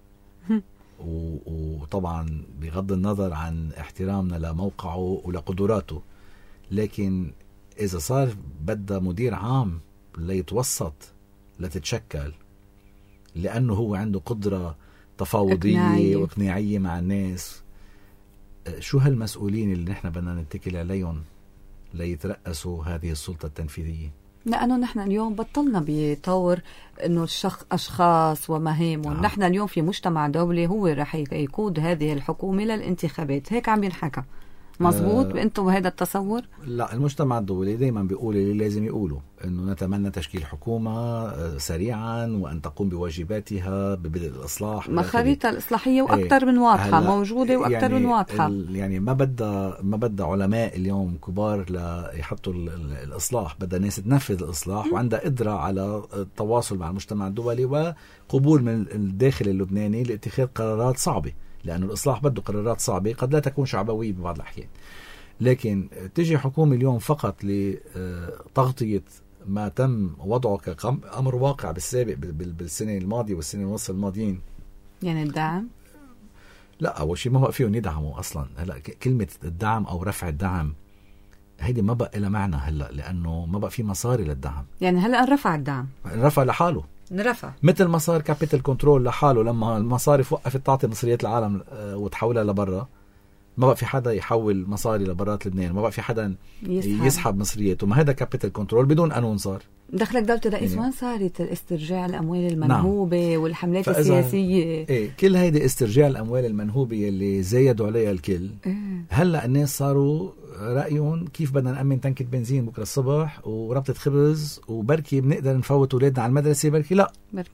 Speaker 2: وطبعا بغض النظر عن احترامنا لموقعه ولقدراته، لكن إذا صار بدأ مدير عام ليتوسط لتتشكل لأنه هو عنده قدرة تفاوضية واقناعية مع الناس، شو هالمسؤولين اللي نحن بدنا نتكل عليهم ليترأسوا هذه السلطة التنفيذية؟
Speaker 1: لأنه نحن اليوم بطلنا بيطور إنه أشخاص ومهام. نحن اليوم في مجتمع دولي هو رح يقود هذه الحكومة للانتخابات، هيك عم ينحكى. مظبوط أنتم بهذا التصور؟
Speaker 2: لا، المجتمع الدولي دايما بيقول اللي لازم يقوله، إنه نتمنى تشكيل حكومة سريعا وأن تقوم بواجباتها ببدء الإصلاح.
Speaker 1: مخاريط الإصلاحية وأكثر من واضحة موجودة وأكثر من واضحة.
Speaker 2: يعني ما بدأ علماء اليوم كبار ليحطوا الإصلاح، بدأ ناس تنفذ الإصلاح وعندها قدرة على التواصل مع المجتمع الدولي وقبول من الداخل اللبناني لاتخاذ قرارات صعبة، لأن الإصلاح بده قرارات صعبة قد لا تكون شعبوية ببعض الأحيان. لكن تجي حكومة اليوم فقط لتغطية ما تم وضعه كأمر واقع بالسابق بالسنة الماضية والسنة ونص الماضيين.
Speaker 1: يعني الدعم؟
Speaker 2: لا، أول شيء ما بقى فيهم يدعموا أصلا. هلأ كلمة الدعم أو رفع الدعم هيدي ما بقى لها معنى هلأ، لأنه ما بقى في مصاري للدعم.
Speaker 1: يعني هلأ نرفع الدعم،
Speaker 2: نرفع لحاله،
Speaker 1: نرفع
Speaker 2: مثل ما صار كابيتال كنترول لحاله لما المصارف وقفت تعطي مصريات العالم وتحولها لبرا. ما بقى في حدا يحول مصاري لبرات لبنان، ما بقى في حدا يسحب مصريات، وما هذا كابيتال كنترول بدون قانون صار.
Speaker 1: دخلك دولة الرئيس وين صارت استرجاع الأموال المنهوبة والحملات السياسية؟
Speaker 2: كل هيدي استرجاع الأموال المنهوبة اللي زايدوا عليها الكل. هلأ الناس صاروا رأيهم كيف بدنا نأمن تنكة بنزين بكرة الصبح وربطة خبز، وبركي بنقدر نفوت أولادنا على المدرسة، بركي لا،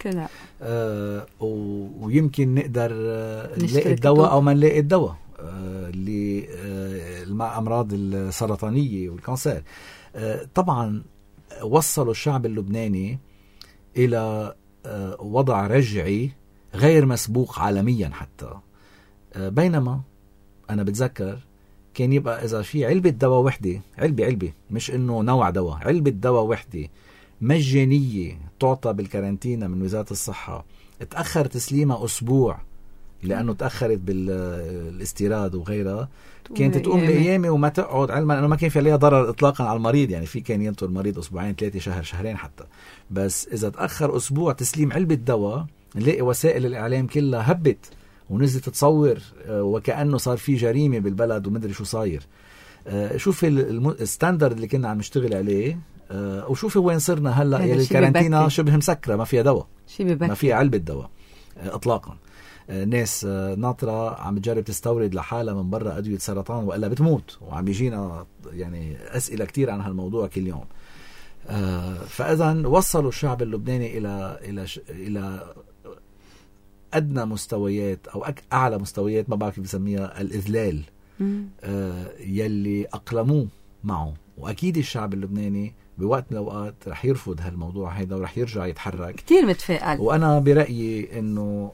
Speaker 2: ويمكن نقدر نلاقي الدواء أو ما نلاقي الدواء مع أمراض السرطانية والكانسر. طبعا وصلوا الشعب اللبناني إلى وضع رجعي غير مسبوق عالميا حتى. بينما أنا بتذكر كان يبقى إذا في علبة دواء وحدة، علبة مش إنه نوع دواء، علبة دواء وحدة مجانية تعطى بالكارنتينا من وزارة الصحة، تأخر تسليمها أسبوع لأنه تأخرت بالاستيراد وغيرها، كانت تقوم لأيامي وما تقعد، علما أنه ما كان في عليها ضرر إطلاقا على المريض. يعني في كان ينطر المريض أسبوعين 3 شهر شهرين حتى، بس إذا تأخر أسبوع تسليم علبة دواء نلاقي وسائل الإعلام كلها هبت ونزلت تصور وكأنه صار في جريمة بالبلد ومدري شو صاير. شوف الستاندرد اللي كنا عم نشتغل عليه وشوف وين صرنا هلأ. يلي الكارنتينا شبه مسكرة، ما فيها دواء، ما فيها علبة دواء إطلاقا. ناس ناطرة عم تجرب تستورد لحالها من برا أدوية سرطان وإلا بتموت، وعم يجينا يعني أسئلة كتير عن هالموضوع كل يوم. فإذا وصلوا الشعب اللبناني إلى أدنى مستويات أو أعلى مستويات، ما بعرف كيف بسميها، الإذلال يلي أقلموه معه. وأكيد الشعب اللبناني بوقت من الأوقات رح يرفض هالموضوع هيدا ورح يرجع يتحرك.
Speaker 1: كتير متفائل.
Speaker 2: وأنا برأيي إنه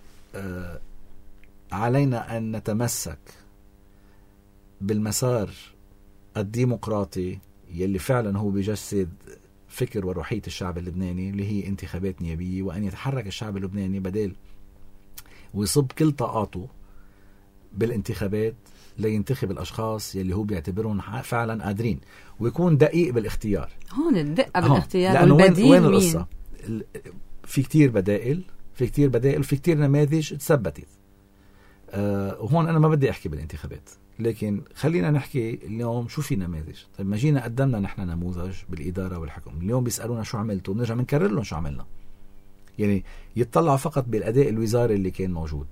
Speaker 2: علينا أن نتمسك بالمسار الديمقراطي يلي فعلا هو بيجسد فكر وروحية الشعب اللبناني، اللي هي انتخابات نيابية، وأن يتحرك الشعب اللبناني بدل ويصب كل طاقاته بالانتخابات لينتخب الأشخاص يلي هو بيعتبرهم فعلا قادرين، ويكون دقيق بالاختيار.
Speaker 1: هون الدقة بالاختيار.
Speaker 2: لأنه وين القصة؟ في كتير بدائل، في كتير نماذج تثبتت. وهون أنا ما بدي أحكي بالانتخابات، لكن خلينا نحكي اليوم شو في نماذج. طيب ما جينا قدمنا نحن نموذج بالإدارة والحكم، اليوم بيسألونا شو عملتوا، بنرجع بنكرر لهم شو عملنا. يعني يتطلع فقط بالأداء الوزاري اللي كان موجود،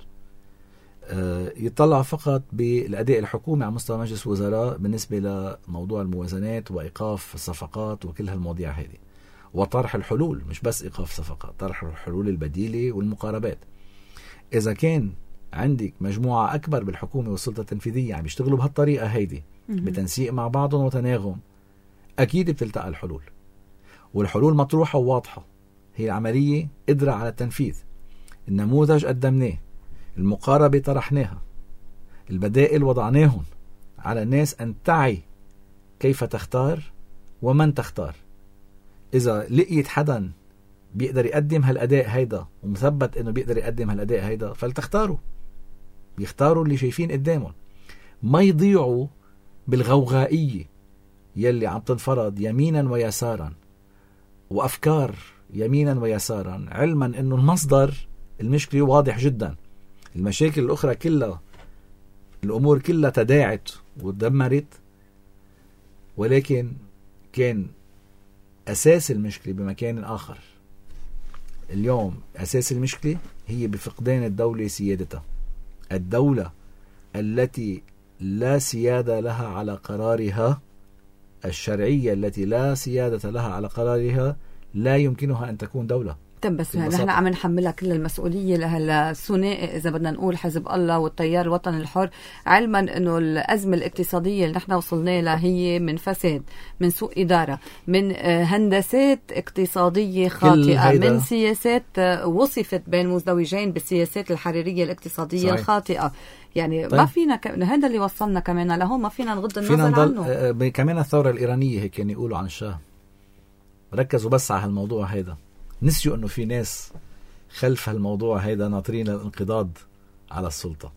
Speaker 2: يتطلع فقط بالأداء الحكومي على مستوى مجلس الوزراء بالنسبة لموضوع الموازنات وإيقاف الصفقات وكل هالمواضيع هذه، وطرح الحلول، مش بس إيقاف صفقات، طرح الحلول البديلة والمقاربات. إذا كان عندك مجموعة أكبر بالحكومة والسلطة التنفيذية عم يشتغلوا بهالطريقة هيدي بتنسيق مع بعضهم وتناغم، أكيد بتلتقى الحلول، والحلول مطروحة وواضحة. هي العملية قدرة على التنفيذ. النموذج قدمناه، المقاربة طرحناها، البدائل وضعناهم، على الناس أن تعي كيف تختار ومن تختار. إذا لقيت حدا بيقدر يقدم هالأداء هيدا ومثبت إنه بيقدر يقدم هالأداء هيدا، فلتختاروا، بيختاروا اللي شايفين قدامهم، ما يضيعوا بالغوغائية يلي عم تنفرض يمينا ويسارا وأفكار يمينا ويسارا، علما إنه المصدر المشكلة واضح جدا. المشاكل الأخرى كلها، الأمور كلها تداعت وتدمرت، ولكن كان أساس المشكلة بمكان آخر. اليوم أساس المشكلة هي بفقدان الدولة سيادتها، الدولة التي لا سيادة لها على قرارها، الشرعية التي لا سيادة لها على قرارها، لا يمكنها أن تكون دولة.
Speaker 1: طب بس نحن عم نحملها كل المسؤولية لهالثنائي إذا بدنا نقول حزب الله والتيار الوطني الحر، علما إنه الأزمة الاقتصادية اللي نحن وصلنا لها هي من فساد، من سوء إدارة، من هندسات اقتصادية خاطئة، من سياسات وصفت بين مزدوجين بالسياسات الحريرية الاقتصادية صحيح. الخاطئة. يعني طيب. ما فينا هذا اللي وصلنا كمان لهون، ما فينا نغض النظر عنه.
Speaker 2: كمان الثورة الإيرانية هيك كانوا يقولوا عن الشاه، ركزوا بس على هالموضوع هيدا، نسيوا انه في ناس خلف هالموضوع هيدا ناطرين الانقضاض على السلطة.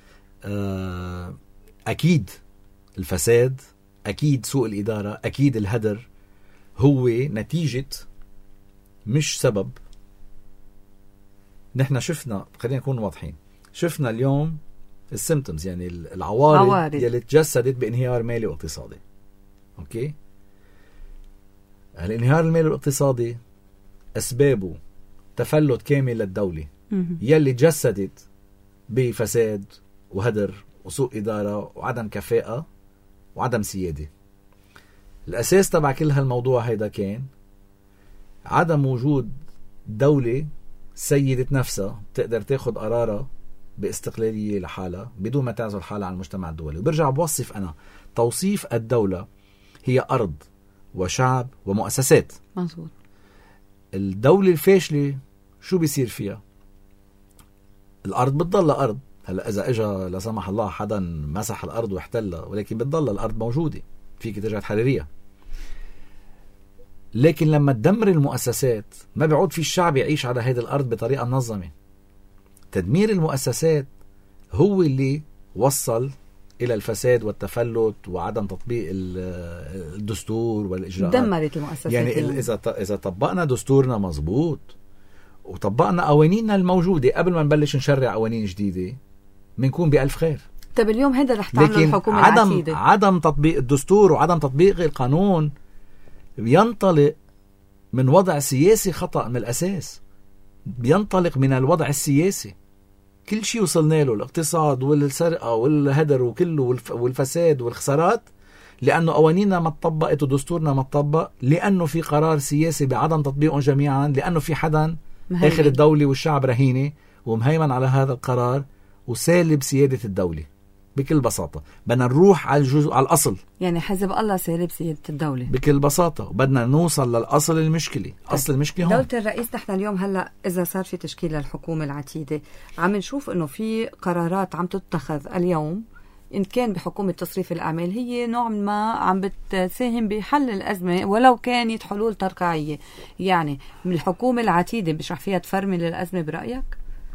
Speaker 2: اكيد الفساد، اكيد سوء الادارة، اكيد الهدر هو نتيجة مش سبب. نحن شفنا، خلينا نكون واضحين، شفنا اليوم السيمتومز، يعني العوارض يلي تجسدت بانهيار مالي واقتصادي. اوكي، الانهيار المالي والاقتصادي أسبابه تفلت كامل للدولة يلي جسدت بفساد وهدر وسوء إدارة وعدم كفاءة وعدم سيادة. الأساس تبع كل هالموضوع هيدا كان عدم وجود دولة سيدة نفسها تقدر تاخد قرارها باستقلالية لحالها بدون ما تعزل حالها عن المجتمع الدولي. وبرجع بوصف أنا توصيف الدولة هي أرض وشعب ومؤسسات.
Speaker 1: مظبوط.
Speaker 2: الدولة الفاشلة شو بيصير فيها؟ الأرض بتضل أرض. هلا إذا إجا لا سمح الله حدا مسح الأرض واحتلها، ولكن بتضل الأرض موجودة، فيك ترجع تحرريها. لكن لما تدمر المؤسسات ما بيعود في الشعب يعيش على هذه الأرض بطريقة منظمة. تدمير المؤسسات هو اللي وصل إلى الفساد والتفلت وعدم تطبيق الدستور والإجراءات.
Speaker 1: دمرت المؤسسات.
Speaker 2: يعني إذا طبقنا دستورنا مزبوط وطبقنا قوانيننا الموجودة قبل ما نبلش نشرع قوانين جديدة بنكون بألف خير.
Speaker 1: طب اليوم هذا رح تعمل الحكومة العتيدة.
Speaker 2: عدم تطبيق الدستور وعدم تطبيق القانون بينطلق من وضع سياسي خطأ من الأساس، بينطلق من الوضع السياسي. كل شيء وصلنا له، الاقتصاد والسرقة والهدر وكله والفساد والخسارات، لأنه قوانيننا ما تطبقت ودستورنا ما تطبق، لأنه في قرار سياسي بعدم تطبيقهم جميعا، لأنه في حدا آخر الدولة والشعب رهينة ومهيمن على هذا القرار وسالب سيادة الدولة. بكل بساطة بدنا نروح على الأصل.
Speaker 1: يعني حزب الله سالب سيادة الدولة
Speaker 2: بكل بساطة، بدنا نوصل للأصل المشكلة. أصل المشكلة هون
Speaker 1: دولة الرئيس. نحن اليوم هلأ إذا صار في تشكيل للحكومة العتيدة عم نشوف إنه في قرارات عم تتخذ اليوم، إن كان بحكومة تصريف الأعمال هي نوع ما عم بتساهم بحل الأزمة ولو كانت حلول ترقيعية. يعني من الحكومة العتيدة مش رح فيها تفرمل الأزمة برأيك؟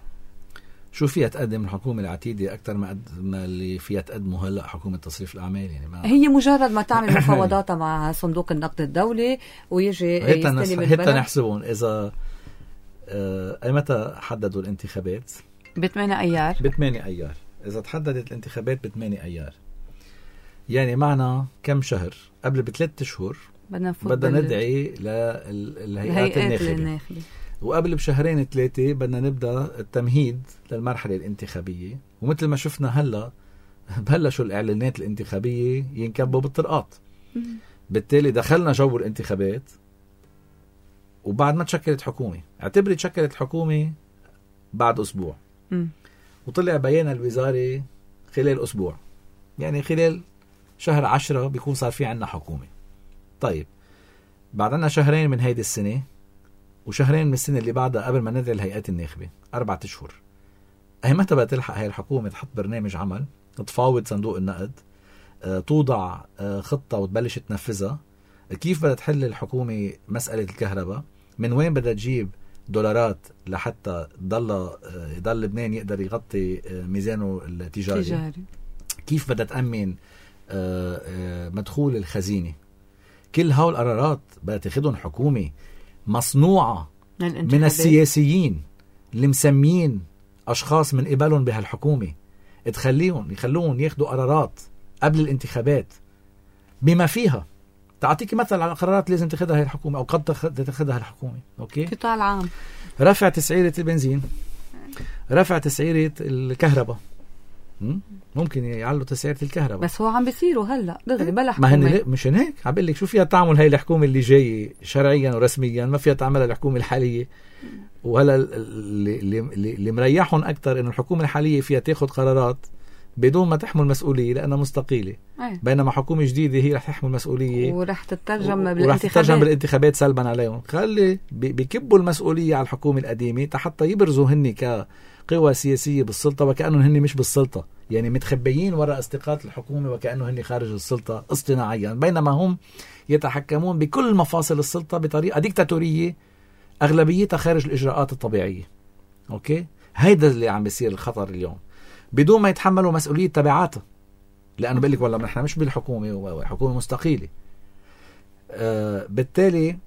Speaker 2: شو فيها تقدم الحكومة العتيدة أكتر ما اللي فيها تقدمه هلأ حكومة تصريف الأعمال؟ يعني ما
Speaker 1: هي مجرد ما تعمل مفاوضاتها مع صندوق النقد الدولي ويجي يستلم البلد.
Speaker 2: هيدا نحسبون إذا أي متى حددوا الانتخابات؟
Speaker 1: ب8 أيار.
Speaker 2: ب8 أيار. إذا تحددت الانتخابات ب8 أيار، يعني معنا كم شهر قبل ب3 أشهر بدنا ندعي للهيئات الناخبة، وقبل بشهرين 3 بدنا نبدأ التمهيد للمرحلة الانتخابية. ومثل ما شفنا هلأ بلشوا الإعلانات الانتخابية ينكبوا بالطرقات. بالتالي دخلنا جو الانتخابات وبعد ما تشكلت حكومة. اعتبري تشكلت حكومة بعد أسبوع وطلع بيان الوزارة خلال أسبوع، يعني خلال شهر 10 بيكون صار في عنا حكومة. طيب بعد عنا شهرين من هيدي السنة وشهرين من السنة اللي بعدها قبل ما ندعي الهيئات الناخبة، 4 أشهر. أي متى بقى تلحق هاي الحكومة تحط برنامج عمل، تفاوض صندوق النقد، توضع خطة وتبلش تنفذها؟ كيف بدها تحل الحكومة مسألة الكهرباء؟ من وين بدها تجيب دولارات لحتى يضل لبنان يقدر يغطي ميزانه التجاري؟ كيف بدها تأمن مدخول الخزينة؟ كل هول القرارات بدها تاخدهم حكومة مصنوعة من السياسيين اللي مسميين أشخاص من قبلهم بهالحكومة، يخلوهم ياخدوا قرارات قبل الانتخابات بما فيها. تعطيكي مثل على قرارات لازم تاخدها هاي الحكومة أو قد تاخدها الحكومة. أوكي،
Speaker 1: قطاع العام
Speaker 2: رفع تسعيرة البنزين، رفع تسعيرة الكهرباء، ممكن يعلوا تسعيرة الكهرباء،
Speaker 1: بس هو عم بيصيروا هلا دغري بلا
Speaker 2: حكومة. ما هن مش هيك عم بقول لك شو فيها تعمل هاي الحكومة اللي جاي شرعيا ورسميا، ما فيها تعملها الحكومة الحالية. وهلا اللي مريحهم أكتر إنه الحكومة الحالية فيها تاخد قرارات بدون ما تحمل مسؤولية لأنها مستقيلة. بينما حكومة جديدة هي رح تحمل مسؤولية
Speaker 1: ورح تترجم
Speaker 2: بالانتخابات سلبا عليهم. خلي بيكبوا المسؤولية على الحكومة القديمة حتى يبرزوا هني كقوى سياسية بالسلطة وكأنهم هني مش بالسلطة، يعني متخبيين وراء استقالة الحكومة وكأنه هني خارج السلطة اصطناعيا، بينما هم يتحكمون بكل مفاصل السلطة بطريقة ديكتاتورية أغلبيتها خارج الإجراءات الطبيعية. أوكي، هيدا اللي عم بيصير الخطر اليوم بدون ما يتحملوا مسؤولية تبعاتها، لأنه بقول لك والله نحن مش بالحكومة وحكومة مستقيلة. بالتالي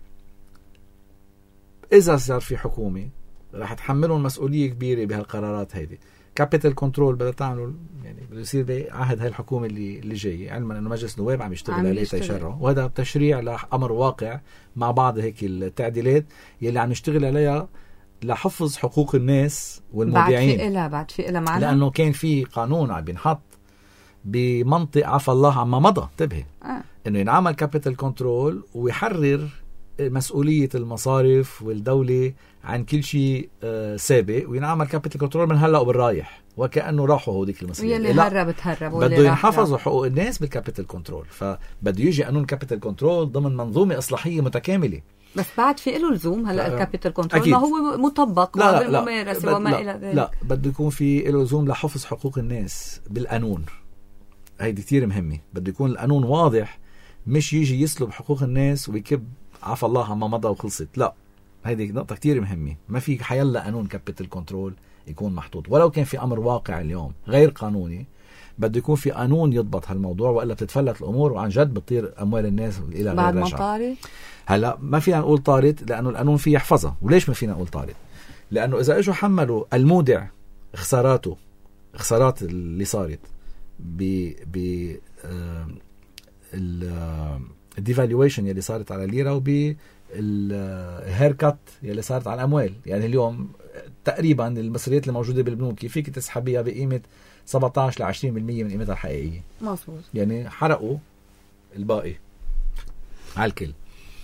Speaker 2: إذا صار في حكومة راح تحملهم مسؤولية كبيرة بهالقرارات هيدي. كابيتال كنترول بدها تعملوا، يعني بده يصير بعهد هاي الحكومة اللي جاي، علما انه مجلس النواب عم يشتغل عليه تيشرعه، وهذا تشريع لأمر واقع مع بعض هيك التعديلات يلي عم نشتغل عليها لحفظ حقوق الناس والمودعين.
Speaker 1: بعد في إلها معنا،
Speaker 2: لأنه كان في قانون عم بينحط بمنطق عفى الله عما مضى، انتبه انه ينعمل كابيتال كنترول ويحرر مسؤولية المصارف والدولة عن كل شيء سابق، وينعمل كابيتال كنترول من هلا وبالرايح وكأنه راحوا هوديك المسؤولية.
Speaker 1: اللي هرب
Speaker 2: بده ينحفظوا حقوق الناس بالكابيتال كنترول، فبده يجي قانون كابيتال كنترول ضمن منظومة إصلاحية متكاملة.
Speaker 1: بس بعد في له لزوم هلا الكابيتال كنترول ما هو مطبق بالممارسة وما إلى ذلك.
Speaker 2: لا، بده يكون في له لزوم لحفظ حقوق الناس بالقانون. هيدي كتير مهمة، بده يكون القانون واضح، مش يجي يسلب حقوق الناس ويكب عفى الله عما مضى وخلصت. لا، هيدي نقطة كتير مهمة. ما في حيلا قانون كابيتال كنترول يكون محطوط، ولو كان في أمر واقع اليوم غير قانوني بده يكون في قانون يضبط هالموضوع، وإلا بتتفلت الأمور وعن جد بتطير أموال الناس إلى غير
Speaker 1: بعد ما
Speaker 2: رجعة.
Speaker 1: طارت
Speaker 2: هلا ما فينا نقول طارت لأنه القانون فيه يحفظها. وليش ما فينا نقول طارت؟ لأنه إذا إجوا حملوا المودع خسارات اللي صارت الديفالويشن يلي صارت على الليرة وبالهيركات يلي صارت على الأموال. يعني اليوم تقريبا المصريات اللي بالبنوك فيك تسحبيها بقيمة 17 ل 20% من قيمتها الحقيقية.
Speaker 1: مظبوط،
Speaker 2: يعني حرقوا الباقي على الكل.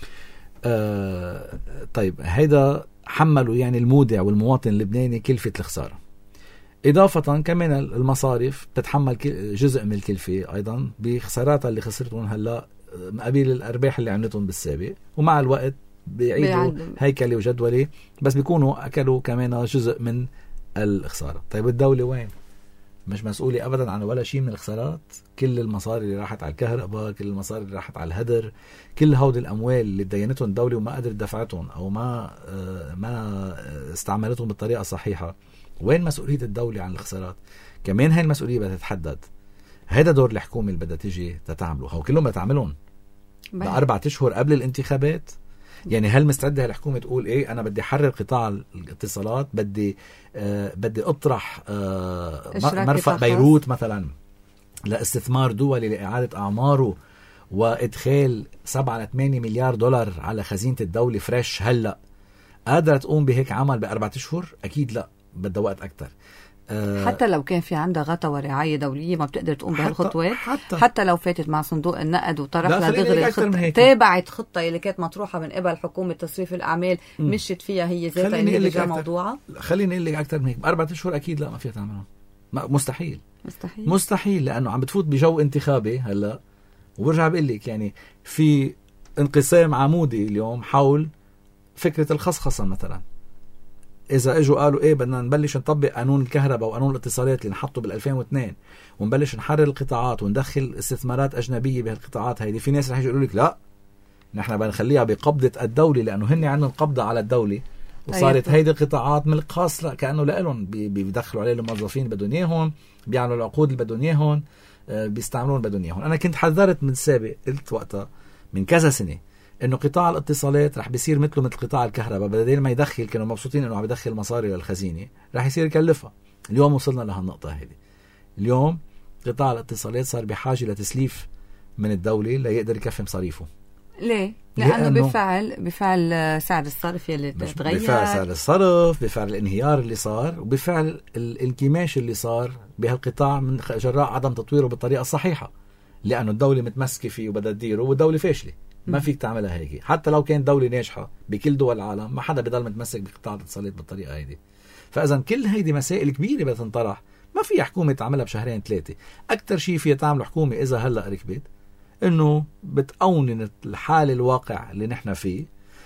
Speaker 2: طيب هيدا حملوا يعني المودع والمواطن اللبناني كلفة الخسارة. إضافة كمان المصارف تتحمل جزء من الكلفة أيضا بخساراتها اللي خسرتهم هلأ مقابل الأرباح اللي عملتهم بالسابق، ومع الوقت بيعيدوا هيكلة وجدولة، بس بيكونوا أكلوا كمان جزء من الخسارة. طيب الدولة وين؟ مش مسؤولة أبدا عن ولا شيء من الخسارات. كل المصاري اللي راحت على الكهرباء، كل المصاري اللي راحت على الهدر، كل هود الأموال اللي دينتهم الدولة وما قدرت دفعتهم أو ما استعملتهم بالطريقة الصحيحة، وين مسؤولية الدولة عن الخسارات؟ كمان هاي المسؤولية بدها تتحدد. هذا دور الحكومة اللي بدها تيجي تتعمله، هو كلهم بدها ب4 أشهر قبل الانتخابات. يعني هل مستعدة الحكومة تقول ايه انا بدي حرر قطاع الاتصالات، بدي اطرح مرفأ بيروت مثلا لاستثمار دولي لإعادة أعماره وإدخال 7 ل 8 مليار دولار على خزينة الدولة فريش؟ هلأ قادرة تقوم بهيك عمل ب4 أشهر؟ أكيد لا، بدها وقت أكتر.
Speaker 1: حتى لو كان في عندها غطا ورعاية دولية ما بتقدر تقوم بهالخطوات. حتى لو فاتت مع صندوق النقد وطرح لها دغري تابعت خطة اللي كانت مطروحة من قبل حكومة تصريف الأعمال مشت فيها هي ذاتها اللي رجع موضوعها.
Speaker 2: خليني أقول لك أكتر من هيك، ب4 أشهر أكيد لا، ما فيها تعملهم. مستحيل لأنه عم بتفوت بجو انتخابي هلا. وبرجع بقول لك يعني في انقسام عمودي اليوم حول فكرة الخصخصة مثلا. إذا إجوا قالوا إيه بدنا نبلش نطبق قانون الكهرباء وقانون الاتصالات اللي نحطه بال2002 ونبلش نحرر القطاعات وندخل استثمارات أجنبية بهالقطاعات هيدي، في ناس رح يقولوا لك لا، نحن بنخليها بقبضة الدولة لأنه هن عندهم قبضة على الدولة، وصارت هيدي القطاعات ملك خاص كأنه لهم، بيدخلوا عليه الموظفين اللي بدهم اياهم، بيعملوا العقود اللي بدهم اياهم، بيستعملون بدهم اياهم. أنا كنت حذرت من السابق، قلت وقتها من كذا سنة إنه قطاع الاتصالات رح بيصير مثل قطاع الكهرباء، بدل ما يدخل، كانوا مبسوطين إنه عم يدخل مصاري للخزينة، رح يصير يكلفها. اليوم وصلنا لهالنقطة هذه. اليوم قطاع الاتصالات صار بحاجة لتسليف من الدولة ليقدر يكفي مصاريفه.
Speaker 1: ليه؟ لأنه بفعل سعر الصرف يلي تغير،
Speaker 2: بفعل سعر الصرف، بفعل الانهيار اللي صار، وبفعل الانكماش اللي صار بهالقطاع من جراء عدم تطويره بالطريقة الصحيحة، لأنه الدولة متمسكة فيه وبدها تديره، والدولة فاشلة، ما فيك تعملها هيك. حتى لو كانت دولة ناجحة بكل دول العالم، ما حدا بيضل متمسك بقطاع الاتصالات بالطريقة هيدي. فإذا كل هيدي مسائل كبيرة بدها تنطرح، ما فيها حكومة تعملها بشهرين ثلاثة. أكتر شيء فيها تعمل حكومة إذا هلأ ركبت إنه بتقونن الحال الواقع اللي نحن فيه،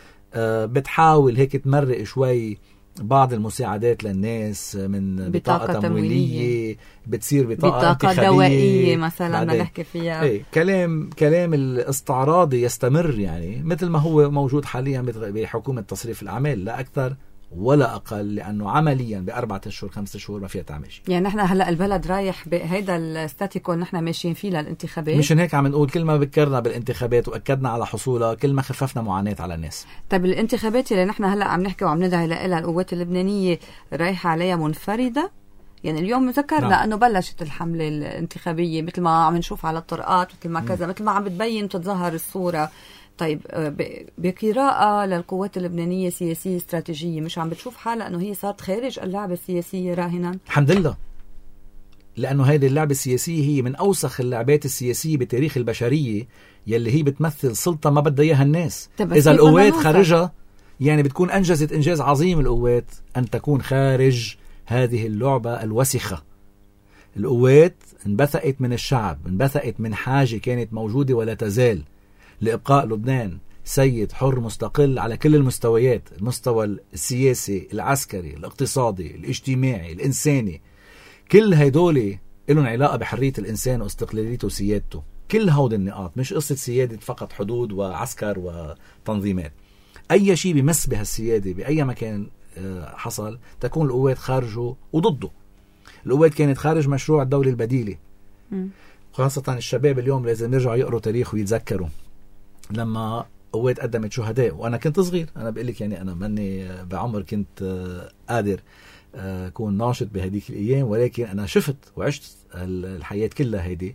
Speaker 2: بتحاول هيك تمرق شوي بعض المساعدات للناس من بطاقة تمويلية، بتصير بطاقة
Speaker 1: دوائية مثلا ما نحكي فيها.
Speaker 2: ايه كلام الاستعراضي يستمر، يعني مثل ما هو موجود حاليا بحكومة تصريف الأعمال، لا أكثر ولا أقل، لأنه عمليا ب4 أشهر 5 شهور ما فيها تعمل شيء.
Speaker 1: يعني نحن هلأ البلد رايح بهيدا الستاتيكو نحن ماشيين فيه للانتخابات.
Speaker 2: مشان هيك عم نقول كل ما بكرنا بالانتخابات وأكدنا على حصولها كل ما خففنا معاناة على الناس.
Speaker 1: طيب الانتخابات اللي نحن هلأ عم نحكي وعم ندعي لها القوات اللبنانية رايحة عليها منفردة؟ يعني اليوم ذكرنا أنه بلشت الحملة الانتخابية مثل ما عم نشوف على الطرقات، مثل ما كذا، مثل ما عم بتبين تتظاهر الصورة. طيب بقراءة للقوات اللبنانية سياسية استراتيجية، مش عم بتشوف حالها أنه هي صارت خارج اللعبة السياسية راهنا؟
Speaker 2: الحمد لله، لأنه هذه اللعبة السياسية هي من أوسخ اللعبات السياسية بتاريخ البشرية، يلي هي بتمثل سلطة ما بدها إياها الناس. إذا القوات خارجها يعني بتكون أنجزت إنجاز عظيم. القوات أن تكون خارج هذه اللعبة الوسخة. القوات انبثقت من الشعب، انبثقت من حاجة كانت موجودة ولا تزال لإبقاء لبنان سيد حر مستقل على كل المستويات، المستوى السياسي، العسكري، الاقتصادي، الاجتماعي، الإنساني. كل هيدولي لهم علاقة بحرية الإنسان واستقلاليته وسيادته. كل هود النقاط، مش قصة سيادة فقط حدود وعسكر وتنظيمات. أي شيء بمس بهالسيادة بأي مكان حصل تكون القوات خارجه وضده. القوات كانت خارج مشروع الدولة البديلة، خاصة الشباب اليوم لازم يرجعوا يقروا تاريخ ويتذكروا لما قوات قدمت شهداء. وأنا كنت صغير، أنا بقولك يعني أنا مني بعمر كنت قادر أكون ناشط بهديك الأيام، ولكن أنا شفت وعشت الحياة كلها هيدي،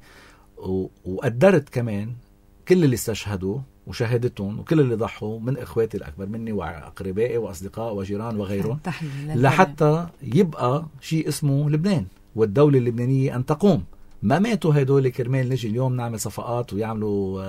Speaker 2: وقدرت كمان كل اللي استشهدوا وشاهدتهم وكل اللي ضحوا من إخواتي الأكبر مني وأقربائي وأصدقاء وجيران وغيرهم، لحتى يبقى شيء اسمه لبنان والدولة اللبنانية أن تقوم. ما ماتوا هيدول كرمال نجي اليوم نعمل صفقات ويعملوا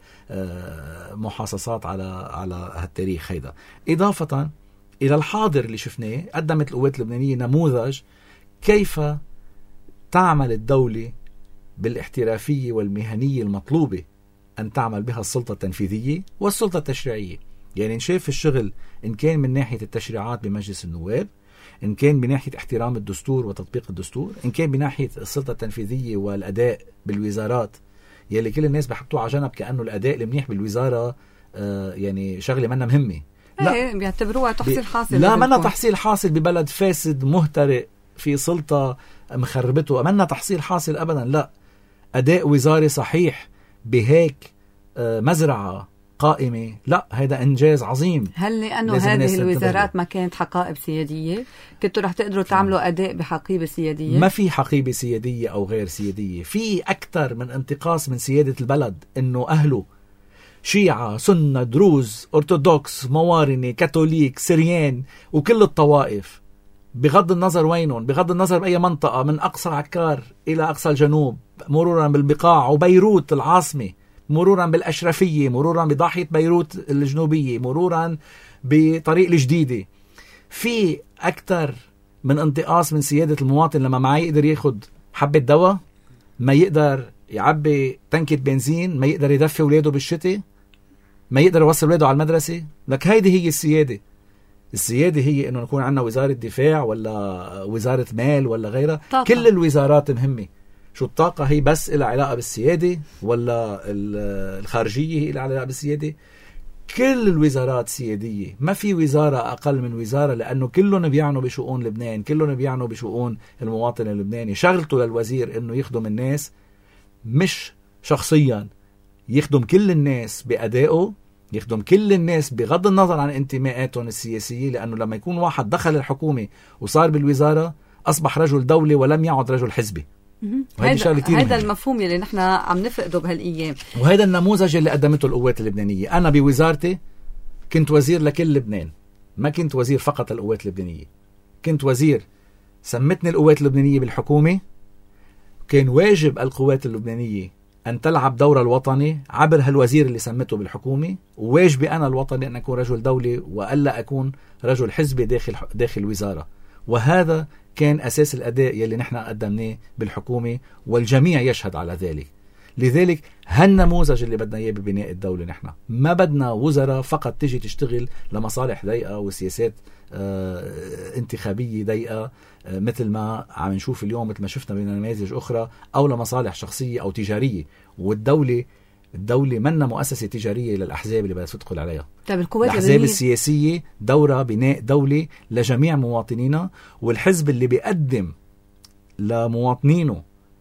Speaker 2: محاصصات على هالتاريخ هيدا. إضافة إلى الحاضر اللي شفناه، قدمت القوات اللبنانية نموذج كيف تعمل الدولة بالاحترافية والمهنية المطلوبة أن تعمل بها السلطة التنفيذية والسلطة التشريعية. يعني نشاف الشغل إن كان من ناحية التشريعات بمجلس النواب، إن كان بناحية احترام الدستور وتطبيق الدستور، إن كان بناحية السلطة التنفيذية والأداء بالوزارات، يلي كل الناس بحطوه على جنب كأنه الأداء المنيح بالوزارة يعني شغلة منا مهمة.
Speaker 1: لا بيعتبروها تحصيل حاصل.
Speaker 2: لا منا تحصيل حاصل ببلد فاسد مهترئ في سلطة مخربته، منا تحصيل حاصل أبدا. لا، أداء وزاري صحيح بهيك مزرعة قائمة، لا هذا إنجاز عظيم.
Speaker 1: هل لأنه هذه الوزارات ما كانت حقائب سيادية كنتوا رح تقدروا تعملوا أداء بحقيبة سيادية؟
Speaker 2: ما في حقيبة سيادية أو غير سيادية، في أكثر من انتقاص من سيادة البلد، إنه أهله شيعة، سنة، دروز، أرثوذكس، موارنة، كاثوليك، سريان، وكل الطوائف، بغض النظر وينهم، بغض النظر بأي منطقة، من أقصى عكار إلى أقصى الجنوب، مرورا بالبقاع وبيروت العاصمة، مرورا بالأشرفية، مرورا بضاحية بيروت الجنوبية، مرورا بطريق الجديدة. في أكثر من انتقاص من سيادة المواطن لما ما يقدر ياخد حبة دواء، ما يقدر يعبي تنكة بنزين، ما يقدر يدفي ولاده بالشتاء، ما يقدر يوصل ولاده على المدرسة. لك هيدي هي السيادة. السيادة هي إنه نكون عندنا وزارة دفاع ولا وزارة مال ولا غيرها. كل الوزارات مهمة. شو الطاقة هي بس إلى علاقة بالسيادة، ولا الخارجية هي إلى علاقة بالسيادة؟ كل الوزارات سيادية، ما في وزارة أقل من وزارة، لأنه كلهم بيعنوا بشؤون لبنان، كلهم بيعنوا بشؤون المواطن اللبناني. شغلته للوزير أنه يخدم الناس، مش شخصيا، يخدم كل الناس بأدائه، يخدم كل الناس بغض النظر عن انتماءاتهم السياسية. لأنه لما يكون واحد دخل الحكومة وصار بالوزارة أصبح رجل دولة ولم يعد رجل حزبي.
Speaker 1: هذا المفهوم اللي نحن عم نفقده بهالأيام،
Speaker 2: وهذا النموذج اللي قدمته القوات اللبنانية. أنا بوزارتي كنت وزير لكل لبنان، ما كنت وزير فقط للقوات اللبنانية، كنت وزير. سمتني القوات اللبنانية بالحكومة، كان واجب القوات اللبنانية أن تلعب دور الوطني عبر هالوزير اللي سمته بالحكومة، وواجبي أنا الوطني أن أكون رجل دولة وألا أكون رجل حزبي داخل وزارة. وهذا كان أساس الأداء يلي نحن قدمناه بالحكومة، والجميع يشهد على ذلك. لذلك هالنموذج اللي بدنا إياه ببناء الدولة. نحن ما بدنا وزراء فقط تجي تشتغل لمصالح ضيقة وسياسات انتخابية ضيقة، مثل ما عم نشوف اليوم، مثل ما شفنا بنماذج أخرى، أو لمصالح شخصية أو تجارية. والدولة منا مؤسسة تجارية للأحزاب اللي بدها تدخل عليها. الأحزاب السياسية دورة بناء دولة لجميع مواطنينا، والحزب اللي بيقدم لمواطنينه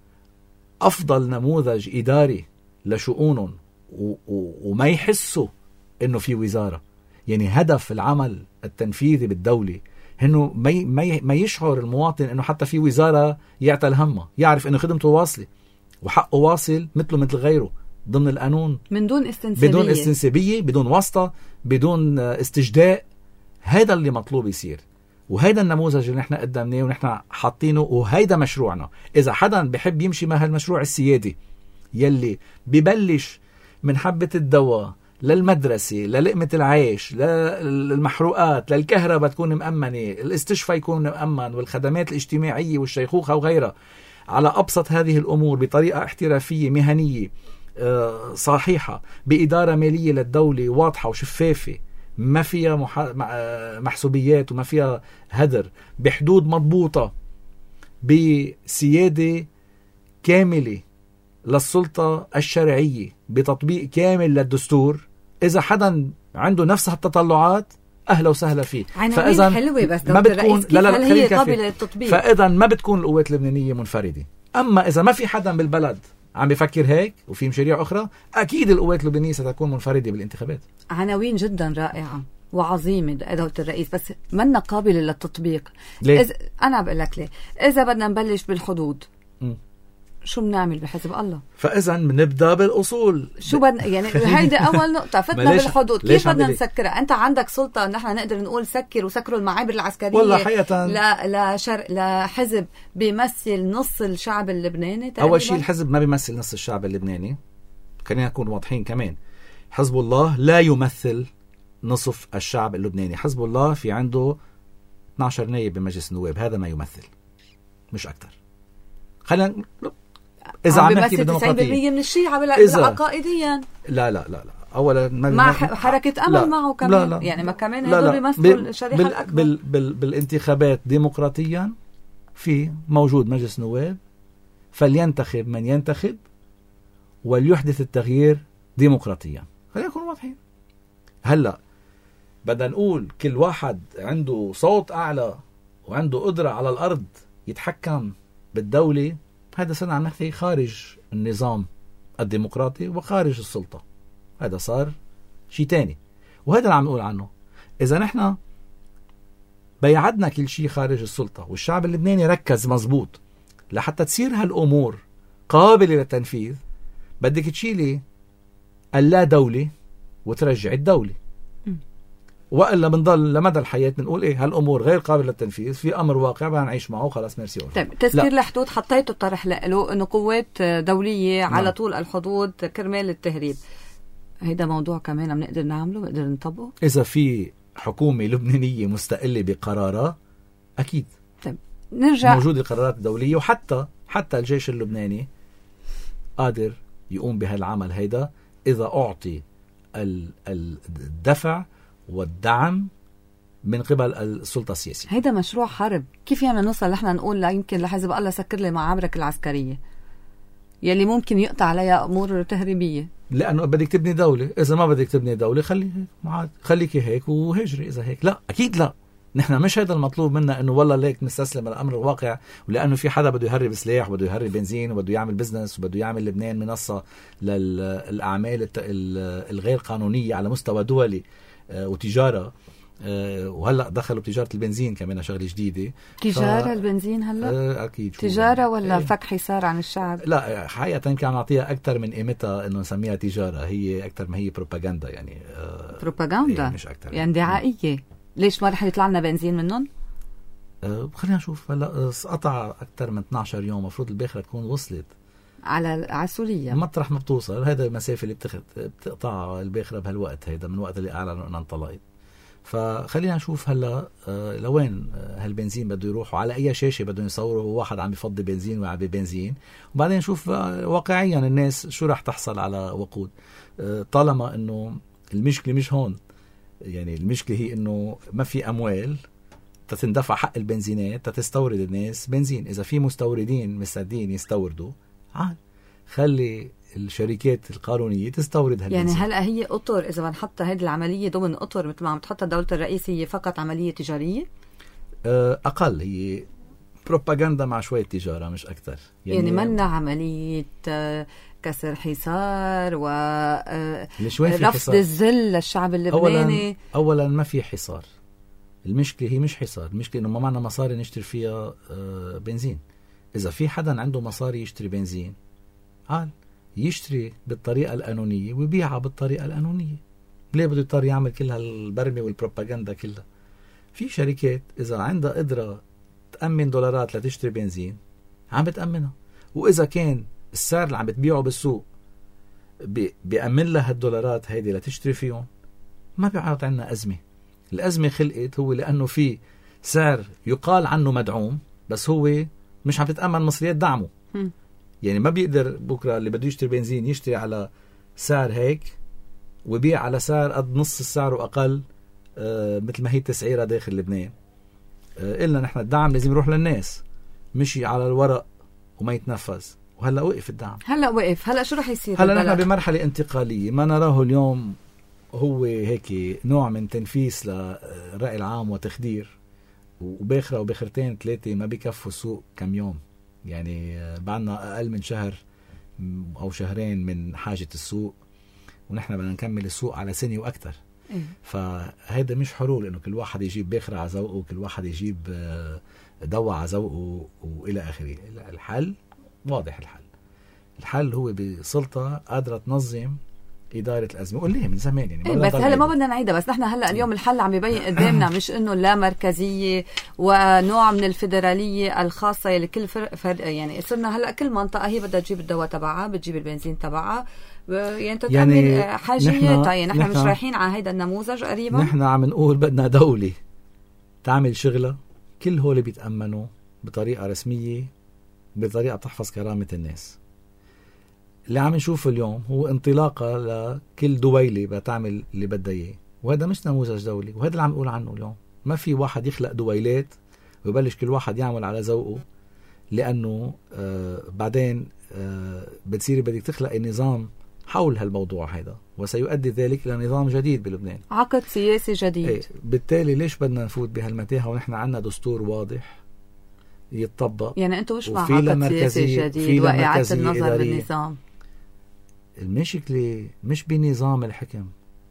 Speaker 2: أفضل نموذج إداري لشؤونهم وما يحسوا إنه في وزارة. يعني هدف العمل التنفيذي بالدولة إنه ما يشعر المواطن إنه حتى في وزارة يعتل همه، يعرف إنه خدمته واصلة وحقه واصل مثله مثل غيره ضمن القانون، بدون استنسابية، بدون واسطة، بدون استجداء. هذا اللي مطلوب يصير، وهذا النموذج اللي نحن قدمناه ونحن حاطينه، وهيدا مشروعنا. إذا حدا بحب يمشي مع هالمشروع السيادي يلي ببلش من حبة الدواء للمدرسة للقمة العيش للمحروقات للكهرباء تكون مأمنة، الاستشفاء يكون مأمن، والخدمات الاجتماعية والشيخوخة وغيرها، على أبسط هذه الأمور بطريقة احترافية مهنية صحيحة، بإدارة مالية للدولة واضحة وشفافة، ما فيها محسوبيات وما فيها هدر، بحدود مضبوطة، بسيادة كاملة للسلطة الشرعية، بتطبيق كامل للدستور. إذا حدا عنده نفس هالتطلعات أهلا وسهلا فيه.
Speaker 1: فإذا حلوة، بس ما بتكون هي قابلة للتطبيق.
Speaker 2: فإذا ما بتكون القوات اللبنانية منفردة. أما إذا ما في حدا بالبلد عم بيفكر هيك وفي مشاريع أخرى، أكيد القوات اللبنانية ستكون منفردة بالانتخابات.
Speaker 1: عناوين جدا رائعة وعظيمة دولة الرئيس، بس منا قابلة للتطبيق. أنا بقول لك ليه. إذا بدنا نبلش بالحدود، شو بنعمل بحسب الله؟
Speaker 2: فإذا بنبدأ بالأصول.
Speaker 1: شو بدنا يعني؟ هيدا أول نقطة. فتنا بالحدود، كيف بدنا نسكرها؟ أنت عندك سلطة نحن نقدر نقول سكر، وسكروا المعابر العسكرية
Speaker 2: والله حقيقة
Speaker 1: لحزب بيمثل نص الشعب اللبناني تقريبا.
Speaker 2: أول شيء الحزب ما بيمثل نص الشعب اللبناني، خلينا نكون واضحين كمان. حزب الله لا يمثل نصف الشعب اللبناني. حزب الله في عنده 12 نائب بمجلس النواب، هذا ما يمثل، مش أكتر. خلينا إذا عم نحكي بديمقراطية
Speaker 1: من الشيعة عقائديا،
Speaker 2: لا أولا
Speaker 1: مع حركة أمل معه كمان،
Speaker 2: لا.
Speaker 1: يعني ما كمان هدول بيمثلوا الشريحة الأكبر.
Speaker 2: بالانتخابات ديمقراطيا في موجود مجلس نواب، فلينتخب من ينتخب وليحدث التغيير ديمقراطيا. خلينا نكون واضحين. هلا بدنا نقول كل واحد عنده صوت أعلى وعنده قدرة على الأرض يتحكم بالدولة، هذا صار عم نحكي خارج النظام الديمقراطي وخارج السلطة، هذا صار شيء تاني، وهذا اللي عم نقول عنه. إذا نحن بيعدنا كل شيء خارج السلطة والشعب اللبناني ركز مزبوط لحتى تصير هالأمور قابلة للتنفيذ، بدك تشيلي اللا دولة وترجع الدولة، وإلا بنضل لمدى الحياة بنقول إيه هالأمور غير قابلة للتنفيذ، في أمر واقع بدنا نعيش معه خلاص ميرسي.
Speaker 1: طيب تسكير الحدود حطيته الطرح له إنه قوات دولية على طول الحدود كرمال التهريب، هيدا موضوع كمان عم نقدر نعمله، نقدر نطبقه
Speaker 2: إذا في حكومة لبنانية مستقلة بقرارها أكيد.
Speaker 1: طيب نرجع،
Speaker 2: موجود القرارات الدولية، وحتى الجيش اللبناني قادر يقوم بهالعمل هيدا إذا أعطي الدفع والدعم من قبل السلطة السياسية.
Speaker 1: هيدا مشروع حرب. كيف يعني نوصل نحن نقول لا يمكن لحزب الله سكر لي معابرك العسكرية يلي ممكن يقطع عليها أمور تهريبية؟
Speaker 2: لأنه بدك تبني دولة. إذا ما بدك تبني دولة خليكي هيك وهجري. إذا هيك لا، أكيد لا. نحن مش هذا المطلوب منا إنه والله ليك نستسلم الأمر الواقع، ولأنه في حدا بده يهرب سلاح وبده يهرب بنزين وبده يعمل بزنس وبده يعمل لبنان منصة للأعمال الغير قانونية على مستوى دولي وتجارة. وهلأ دخلوا بتجارة البنزين كمان شغلة جديدة.
Speaker 1: تجارة البنزين هلأ
Speaker 2: أكيد
Speaker 1: تجارة ولا فك حصار عن الشعب؟
Speaker 2: لا حقيقة كان نعطيها أكثر من قيمتها إنه نسميها تجارة. هي أكثر ما هي بروباغندا يعني.
Speaker 1: بروباغندا
Speaker 2: مش أكثر
Speaker 1: يعني دعائية. ليش ما رح يطلع لنا بنزين منهم؟
Speaker 2: خلينا نشوف. هلا قطع أكثر من 12 يوم، مفروض الباخرة تكون وصلت
Speaker 1: على سوريا.
Speaker 2: مطرح ما بتوصل. هذا المسافة اللي بتقطع الباخرة بهالوقت هيدا من وقت اللي أعلنوا أنها انطلقت. فخلينا نشوف هلا لوين هالبنزين بده يروح وعلى أي شاشة بدهم يصوروا واحد عم يفضي بنزين ويعبي بنزين، وبعدين نشوف واقعيا الناس شو رح تحصل على وقود. طالما إنه المشكلة مش هون، يعني المشكلة هي إنه ما في أموال تتندفع حق البنزينات تستورد الناس بنزين. إذا في مستوردين مستعدين يستوردوا خلي الشركات القانونية تستورد هالبنزين.
Speaker 1: يعني هلأ هي أطر، إذا بنحط هذه العملية ضمن أطر مثل ما عم تحطها دولة الرئيس، هي فقط عملية تجارية؟
Speaker 2: أقل، هي بروباغندا مع شوية تجارة مش أكتر.
Speaker 1: يعني منا عملية كسر حصار ورفض الذل للشعب اللبناني.
Speaker 2: أولا ما في حصار. المشكلة هي مش حصار، المشكلة إنه ما معنا مصاري نشتري فيها بنزين. إذا في حدا عنده مصاري يشتري بنزين يشتري بالطريقة القانونية ويبيعها بالطريقة القانونية. ليه بده يضطر يعمل كل هالبرمي والبروباغندا كلها؟ في شركات إذا عندها قدرة تأمن دولارات لتشتري بنزين عم بتأمنها، وإذا كان السعر اللي عم بتبيعه بالسوق بيأمن لها الدولارات هيدي لتشتري فيهم، ما بيعرض عنا أزمة. الأزمة خلقت هو لأنه في سعر يقال عنه مدعوم بس هو مش عم تتأمن مصريات دعمه. يعني ما بيقدر بكرة اللي بده يشتري بنزين يشتري على سعر هيك وبيع على سعر قد نص السعر وأقل، مثل ما هي تسعيرة داخل لبنان. إلنا نحن الدعم لازم يروح للناس، مشي على الورق وما يتنفذ. وهلأ وقف الدعم.
Speaker 1: هلأ وقف. هلأ شو رح يصير؟
Speaker 2: هلأ نحن بمرحلة انتقالية. ما نراه اليوم هو هيك نوع من تنفيس للرأي العام وتخدير، وباخرة وباخرتين ثلاثة ما بيكفوا السوق كم يوم. يعني بعدنا أقل من شهر أو شهرين من حاجة السوق، ونحن بدنا نكمل السوق على سنة وأكثر. فهذا مش حلول إنه كل واحد يجيب باخرة على ذوقه وكل واحد يجيب دواء على ذوقه وإلى آخره. الحل واضح. الحل هو بسلطة قادرة تنظم إدارة الأزمة. قلنا من زمان يعني.
Speaker 1: بس هلا ما بدنا نعيدها. بس نحن هلا اليوم الحل عم يبين قدامنا مش إنه لا مركزية ونوع من الفيدرالية الخاصة اللي كل يعني صرنا هلا كل منطقة هي بدها تجيب الدواء تبعها، بتجيب البنزين تبعها، يعني تتأمن حاجياتها. يعني نحن مش رايحين على هيدا النموذج قريبا.
Speaker 2: نحن عم نقول بدنا دولة تعمل شغلة، كل هول بيتأمنوا بطريقة رسمية، بطريقة تحفظ كرامة الناس. اللي عم نشوفه اليوم هو انطلاقة لكل دويلة بتعمل اللي بدها اياه، وهذا مش نموذج دولي. وهذا اللي عم نقول عنه اليوم. ما في واحد يخلق دويلات ويبلش كل واحد يعمل على ذوقه، لأنه بعدين بتصير بدك تخلق النظام حول هالموضوع هذا، وسيؤدي ذلك إلى نظام جديد بلبنان،
Speaker 1: عقد سياسي جديد.
Speaker 2: بالتالي ليش بدنا نفوت بهالمتاهة ونحن عنا دستور واضح يتطبق؟
Speaker 1: يعني أنتوا وش مع عقد سياسي جديد وإعادة النظر بالنظام؟
Speaker 2: المشكلة مش بنظام الحكم،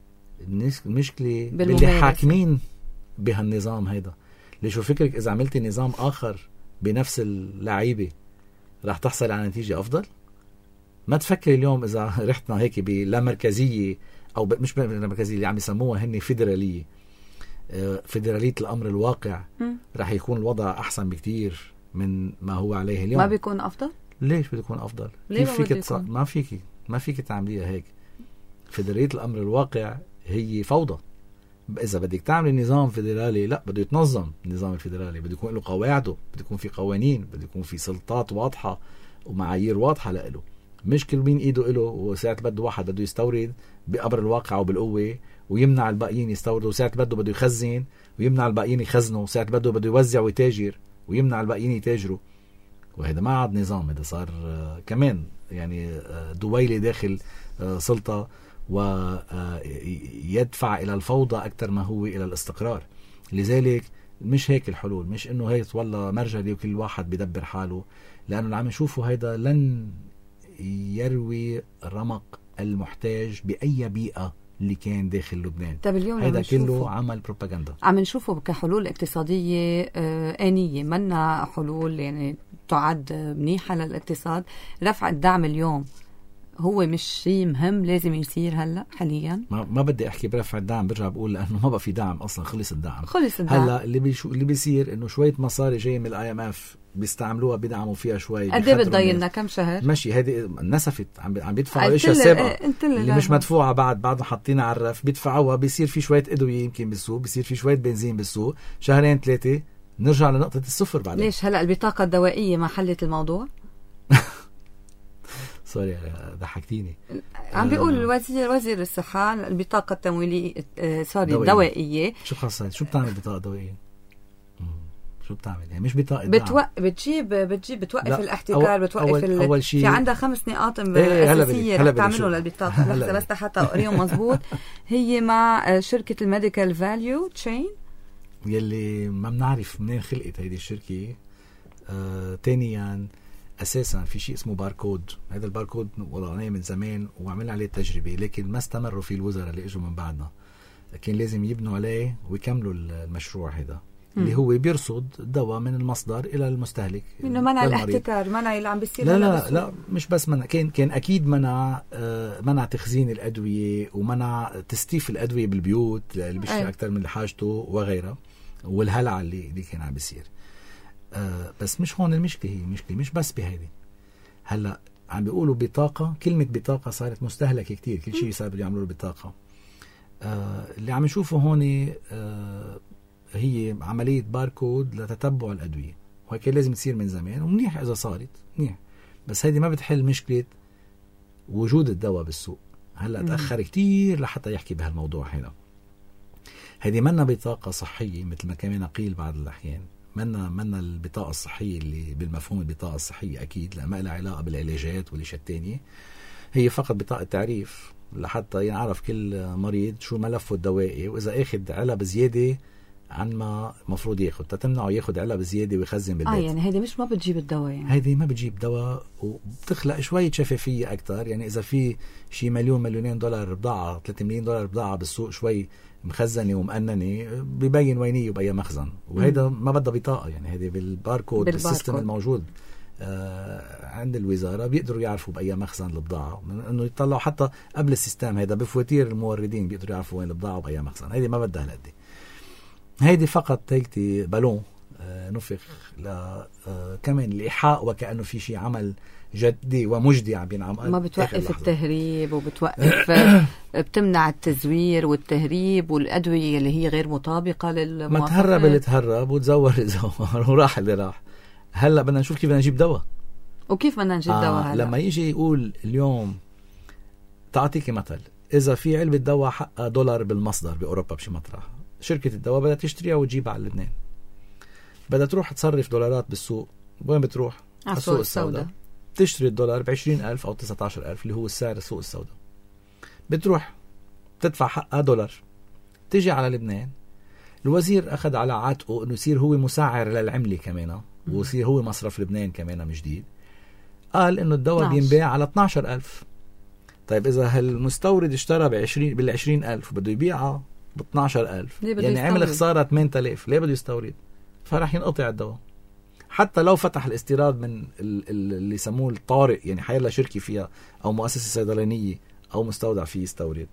Speaker 2: المشكلة باللي حاكمين بهالنظام هيدا. ليش فكرك إذا عملتي نظام آخر بنفس اللعيبة راح تحصل على نتيجة أفضل؟ ما تفكر اليوم إذا رحتنا هيك بلا مركزية أو مش بلا مركزية اللي عم يسموها هني فيدرالية، فيدرالية الأمر الواقع، راح يكون الوضع أحسن بكتير من ما هو عليه اليوم.
Speaker 1: ما بيكون أفضل؟
Speaker 2: ليش بيكون أفضل؟ كيف فيك ما فيك تعمليها هيك. فيدرالية الأمر الواقع هي فوضى. إذا بدك تعمل نظام فيدرالي، لا، بده يتنظم. النظام الفيدرالي بده يكون له قواعده، بده يكون في قوانين، بده يكون في سلطات واضحة ومعايير واضحة له. مش كل مين ايده له، وساعة بده واحد بده يستورد بأمر الواقع وبالقوة ويمنع الباقيين يستوردوا، وساعة بده يخزن ويمنع الباقيين يخزنوا، وساعة بده يوزع ويتاجر ويمنع الباقيين يتاجروا. وهذا ما عاد نظام، هذا صار كمان يعني دويلة داخل سلطة ويدفع إلى الفوضى أكثر ما هو إلى الاستقرار. لذلك مش هيك الحلول، مش إنه هيك والله مرجلي وكل واحد بيدبر حاله، لأنه اللي عم نشوفه هيدا لن يروي رمق المحتاج بأي بيئة اللي كان داخل لبنان.
Speaker 1: طب اليوم
Speaker 2: هذا كله عمل بروباغندا
Speaker 1: عم نشوفه كحلول اقتصادية آنية، منا حلول يعني تعد منيحة للاقتصاد. رفع الدعم اليوم هو مش شيء مهم لازم يصير هلا حاليا؟
Speaker 2: ما بدي احكي برفع الدعم، برجع بقول لانه ما بقى في دعم اصلا، خلص الدعم. هلا اللي بيصير انه شويه مصاري جاي من IMF بيستعملوها بيدعموا فيها شوي.
Speaker 1: قد ايه بتضايلنا كم شهر؟
Speaker 2: ماشي، هذه نسفت، عم بيدفعوا اشياء سابقه اللي مش مدفوعه بعد ما حاطينها على الرف بيدفعوها. بيصير في شويه ادويه يمكن بالسوق، بيصير في شويه بنزين بالسوق، شهرين ثلاثه نرجع لنقطه الصفر بعدين.
Speaker 1: ليش هلا البطاقه الدوائيه ما حلت الموضوع؟
Speaker 2: سوري ضحكتيني.
Speaker 1: عم بيقول وزير الصحة البطاقة التمويلية الدوائية.
Speaker 2: شو خاصة؟ شو بتعمل بطاقة دوائية؟ شو بتعمل؟ يعني مش بطاقة
Speaker 1: بتوقف الاحتكار، بتوقف
Speaker 2: أول شيء
Speaker 1: في عندها 5 نقاط أساسية رح تعمله للبطاقة. بس حتى أقريهم مزبوط. هي مع شركة الميديكال فاليو تشين
Speaker 2: يلي ما بنعرف منين خلقت هيدي الشركة. تانيا أساسا في شيء اسمه باركود. هذا الباركود وضعناه من زمان وعملنا عليه تجربة، لكن ما استمروا فيه الوزراء اللي اجوا من بعدنا. لكن لازم يبنوا عليه ويكملوا المشروع هذا اللي هو بيرصد الدواء من المصدر إلى المستهلك،
Speaker 1: إنه منع الاحتكار، منع اللي عم بيصير.
Speaker 2: لا مش بس منع، كان أكيد منع تخزين الأدوية ومنع تستيف الأدوية بالبيوت اللي بيشتري أكثر من حاجته وغيرها، والهلع اللي كان عم بيصير. بس مش هون المشكلة. هي المشكلة مش بس بهذه. هلا عم بيقولوا بطاقة، كلمة بطاقة صارت مستهلكة كتير، كل شيء صار بده يعملوا له بطاقة. اللي عم نشوفه هون هي عملية باركود لتتبع الأدوية، وهيك لازم تصير من زمان، ومنيح إذا صارت منيح، بس هذه ما بتحل مشكلة وجود الدواء بالسوق. هلا تأخر كتير لحتى يحكي بهالموضوع هنا. هذه منا بطاقة صحية مثل ما كمان قيل بعض الأحيان، منا البطاقة الصحية اللي بالمفهوم البطاقة الصحية أكيد لا ما لها علاقة بالعلاجات والأشياء التانية. هي فقط بطاقة تعريف لحتى يعرف كل مريض شو ملفه الدوائي، وإذا أخذ علب زيادة عن ما مفروض ياخذ تتمنعه ياخذ علب زيادة ويخزن بالبيت.
Speaker 1: يعني هيدي مش ما بتجيب الدواء، يعني
Speaker 2: هيدي ما بتجيب دواء، وبتخلق شوية شفافية أكتر. يعني إذا في شي $1-2 بضاعة، $3 مليون بضاعة بالسوق شوي مخزنة ومؤننة، ببين وينيه وبأي مخزن، وهيدا ما بدها بطاقة. يعني هيدا بالباركود بالسيستم الموجود عند الوزارة بيقدروا يعرفوا بأي مخزن البضاعة، من أنه يطلعوا حتى قبل السيستم هيدا بفواتير الموردين بيقدروا يعرفوا وين البضاعة وبأي مخزن. هيدي ما بدها هالقد. هيدي فقط هيك بالون نفخ كمان الإيحاء وكأنه في شيء عمل جدي ومجدي عم ينعمل.
Speaker 1: ما بتوقف التهريب وبتوقف بتمنع التزوير والتهريب والأدوية اللي هي غير مطابقة للمواصفات.
Speaker 2: ما تهرب اللي تهرب وتزور اللي زور وراح اللي راح. هلأ بدنا نشوف كيف بدنا نجيب دواء.
Speaker 1: وكيف بدنا نجيب دواء هلأ؟
Speaker 2: لما يجي يقول اليوم، تعطيكي مثل، إذا في علبة دواء حقها $1 بالمصدر بأوروبا بشي مطرح، شركة الدواء بدها تشتريها وتجيبها على لبنان، بدها تروح تصرف دولارات بالسوق. وين بتروح؟ على السوق السوداء. تشتري $1 ب20,000 أو 19,000 اللي هو السعر السوق السوداء. بتروح تدفع حقها $1، تجي على لبنان. الوزير أخذ على عاتقه أنه يصير هو مسعر للعملة كمان، ويصير هو مصرف لبنان كمان من جديد. قال أنه الدواء بينباع على 12,000. طيب إذا هالمستورد اشترى بال20,000 وبده يبيعها ب12,000، يعني عمل خسارة 8,000. ليه بده يستورد؟ فرح ينقطع الدواء. حتى لو فتح الاستيراد من اللي يسموه الطارئ، يعني حيلا شركة فيها أو مؤسسة صيدلانية أو مستودع فيه يستورد،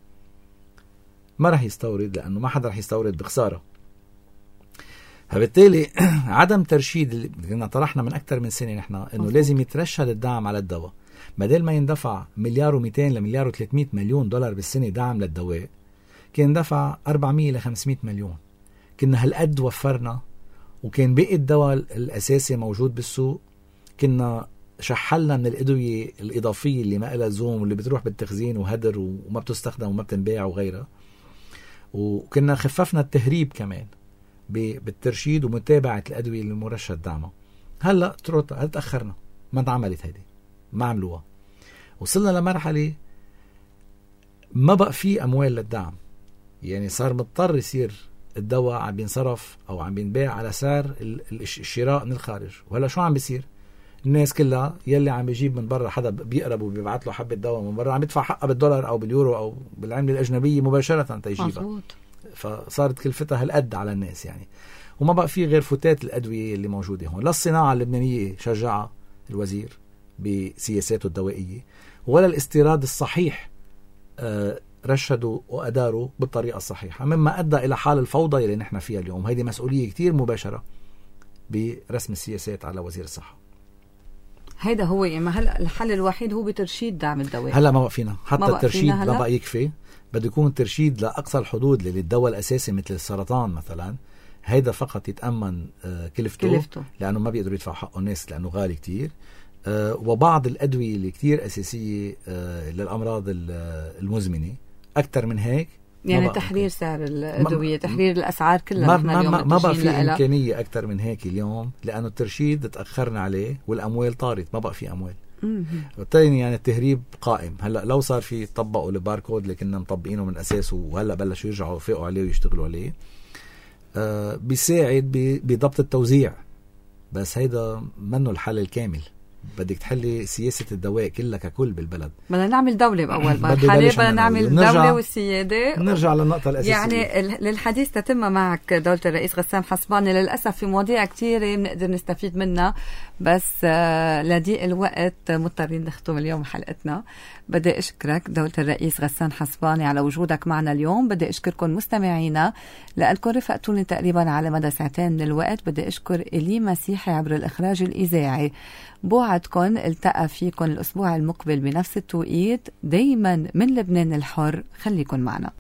Speaker 2: ما رح يستورد لأنه ما حدا رح يستورد بخسارة. فبالتالي عدم ترشيد اللي كنا طرحنا من أكثر من سنة نحن إنه لازم يترشد الدعم على الدواء، بدل ما يندفع $1,200 ل$1,300 مليون بالسنة دعم للدواء، كان دفع 400 ل500 مليون. كنا هالقد وفرنا، وكان باقي الدواء الأساسي موجود بالسوق. كنا شحلنا من الأدوية الإضافية اللي ما إلها لزوم واللي بتروح بالتخزين وهدر وما بتستخدم وما بتنباع وغيرها. وكنا خففنا التهريب كمان بالترشيد ومتابعة الأدوية المرشد دعمها. هلأ تأخرنا، ما عملت هيدي، ما عملوها. وصلنا لمرحلة ما بقى في أموال للدعم، يعني صار مضطر يصير الدواء عم بينصرف أو عم بينباع على سعر الشراء من الخارج. وهلا شو عم بيصير؟ الناس كلها يلي عم بيجيب من برا، حدا بيقرب وبيبعت له حبة دواء من برا، عم بيدفع حقها بالدولار أو باليورو أو بالعملة الأجنبية مباشرة تيجيبها. فصارت كلفتها هالقد على الناس يعني. وما بقى في غير فتات الأدوية اللي موجودة هون. لا الصناعة اللبنانية شجعها الوزير بسياساته الدوائية، ولا الاستيراد الصحيح رشدوا وأداروا بالطريقة الصحيحة، مما أدى إلى حال الفوضى اللي نحن فيها اليوم. هيدي مسؤولية كتير مباشرة برسم السياسات على وزير الصحة.
Speaker 1: هيدا هو يعني هلا الحل الوحيد هو بترشيد دعم الدواء.
Speaker 2: هلا ما بقى فينا، حتى الترشيد ما بقى يكفي، بده يكون ترشيد لأقصى الحدود للدواء الأساسي مثل السرطان مثلا. هيدا فقط يتأمن كلفته لأنه ما بيقدروا يدفعوا حقه الناس لأنه غالي كتير. وبعض الأدوية اللي كتير أساسية للأمراض المزمنة أكتر من هيك
Speaker 1: يعني تحرير سعر الأدوية، تحرير الأسعار كلها.
Speaker 2: ما بقى في إمكانية أكتر من هيك اليوم، لأنه الترشيد تأخرنا عليه والأموال طارت، ما بقى في أموال. والتاني يعني التهريب قائم. هلأ لو صار في طبقوا الباركود اللي كنا مطبقينه من أساسه وهلأ بلشوا يرجعوا يفقوا عليه ويشتغلوا عليه، بيساعد بضبط التوزيع، بس هيدا منه الحل الكامل. بدك تحلي سياسة الدواء كلها ككل بالبلد. بدنا
Speaker 1: نعمل دولة بأول مرحلة، بدنا نعمل دولة والسيادة.
Speaker 2: نرجع للنقطة الأساسية.
Speaker 1: يعني للحديث تتم معك دولة الرئيس غسان حسباني. للأسف في مواضيع كتيرة بنقدر نستفيد منها، بس لضيق الوقت مضطرين نختم اليوم حلقتنا. بدي أشكرك دولة الرئيس غسان حسباني على وجودك معنا اليوم. بدي أشكركم مستمعينا لأنكم رفقتوني تقريبا على مدى ساعتين من الوقت. بدي أشكر إلي مسيحي عبر الإخراج الإذاعي. بوعدكم التقى فيكم الأسبوع المقبل بنفس التوقيت. دايما من لبنان الحر، خليكن معنا.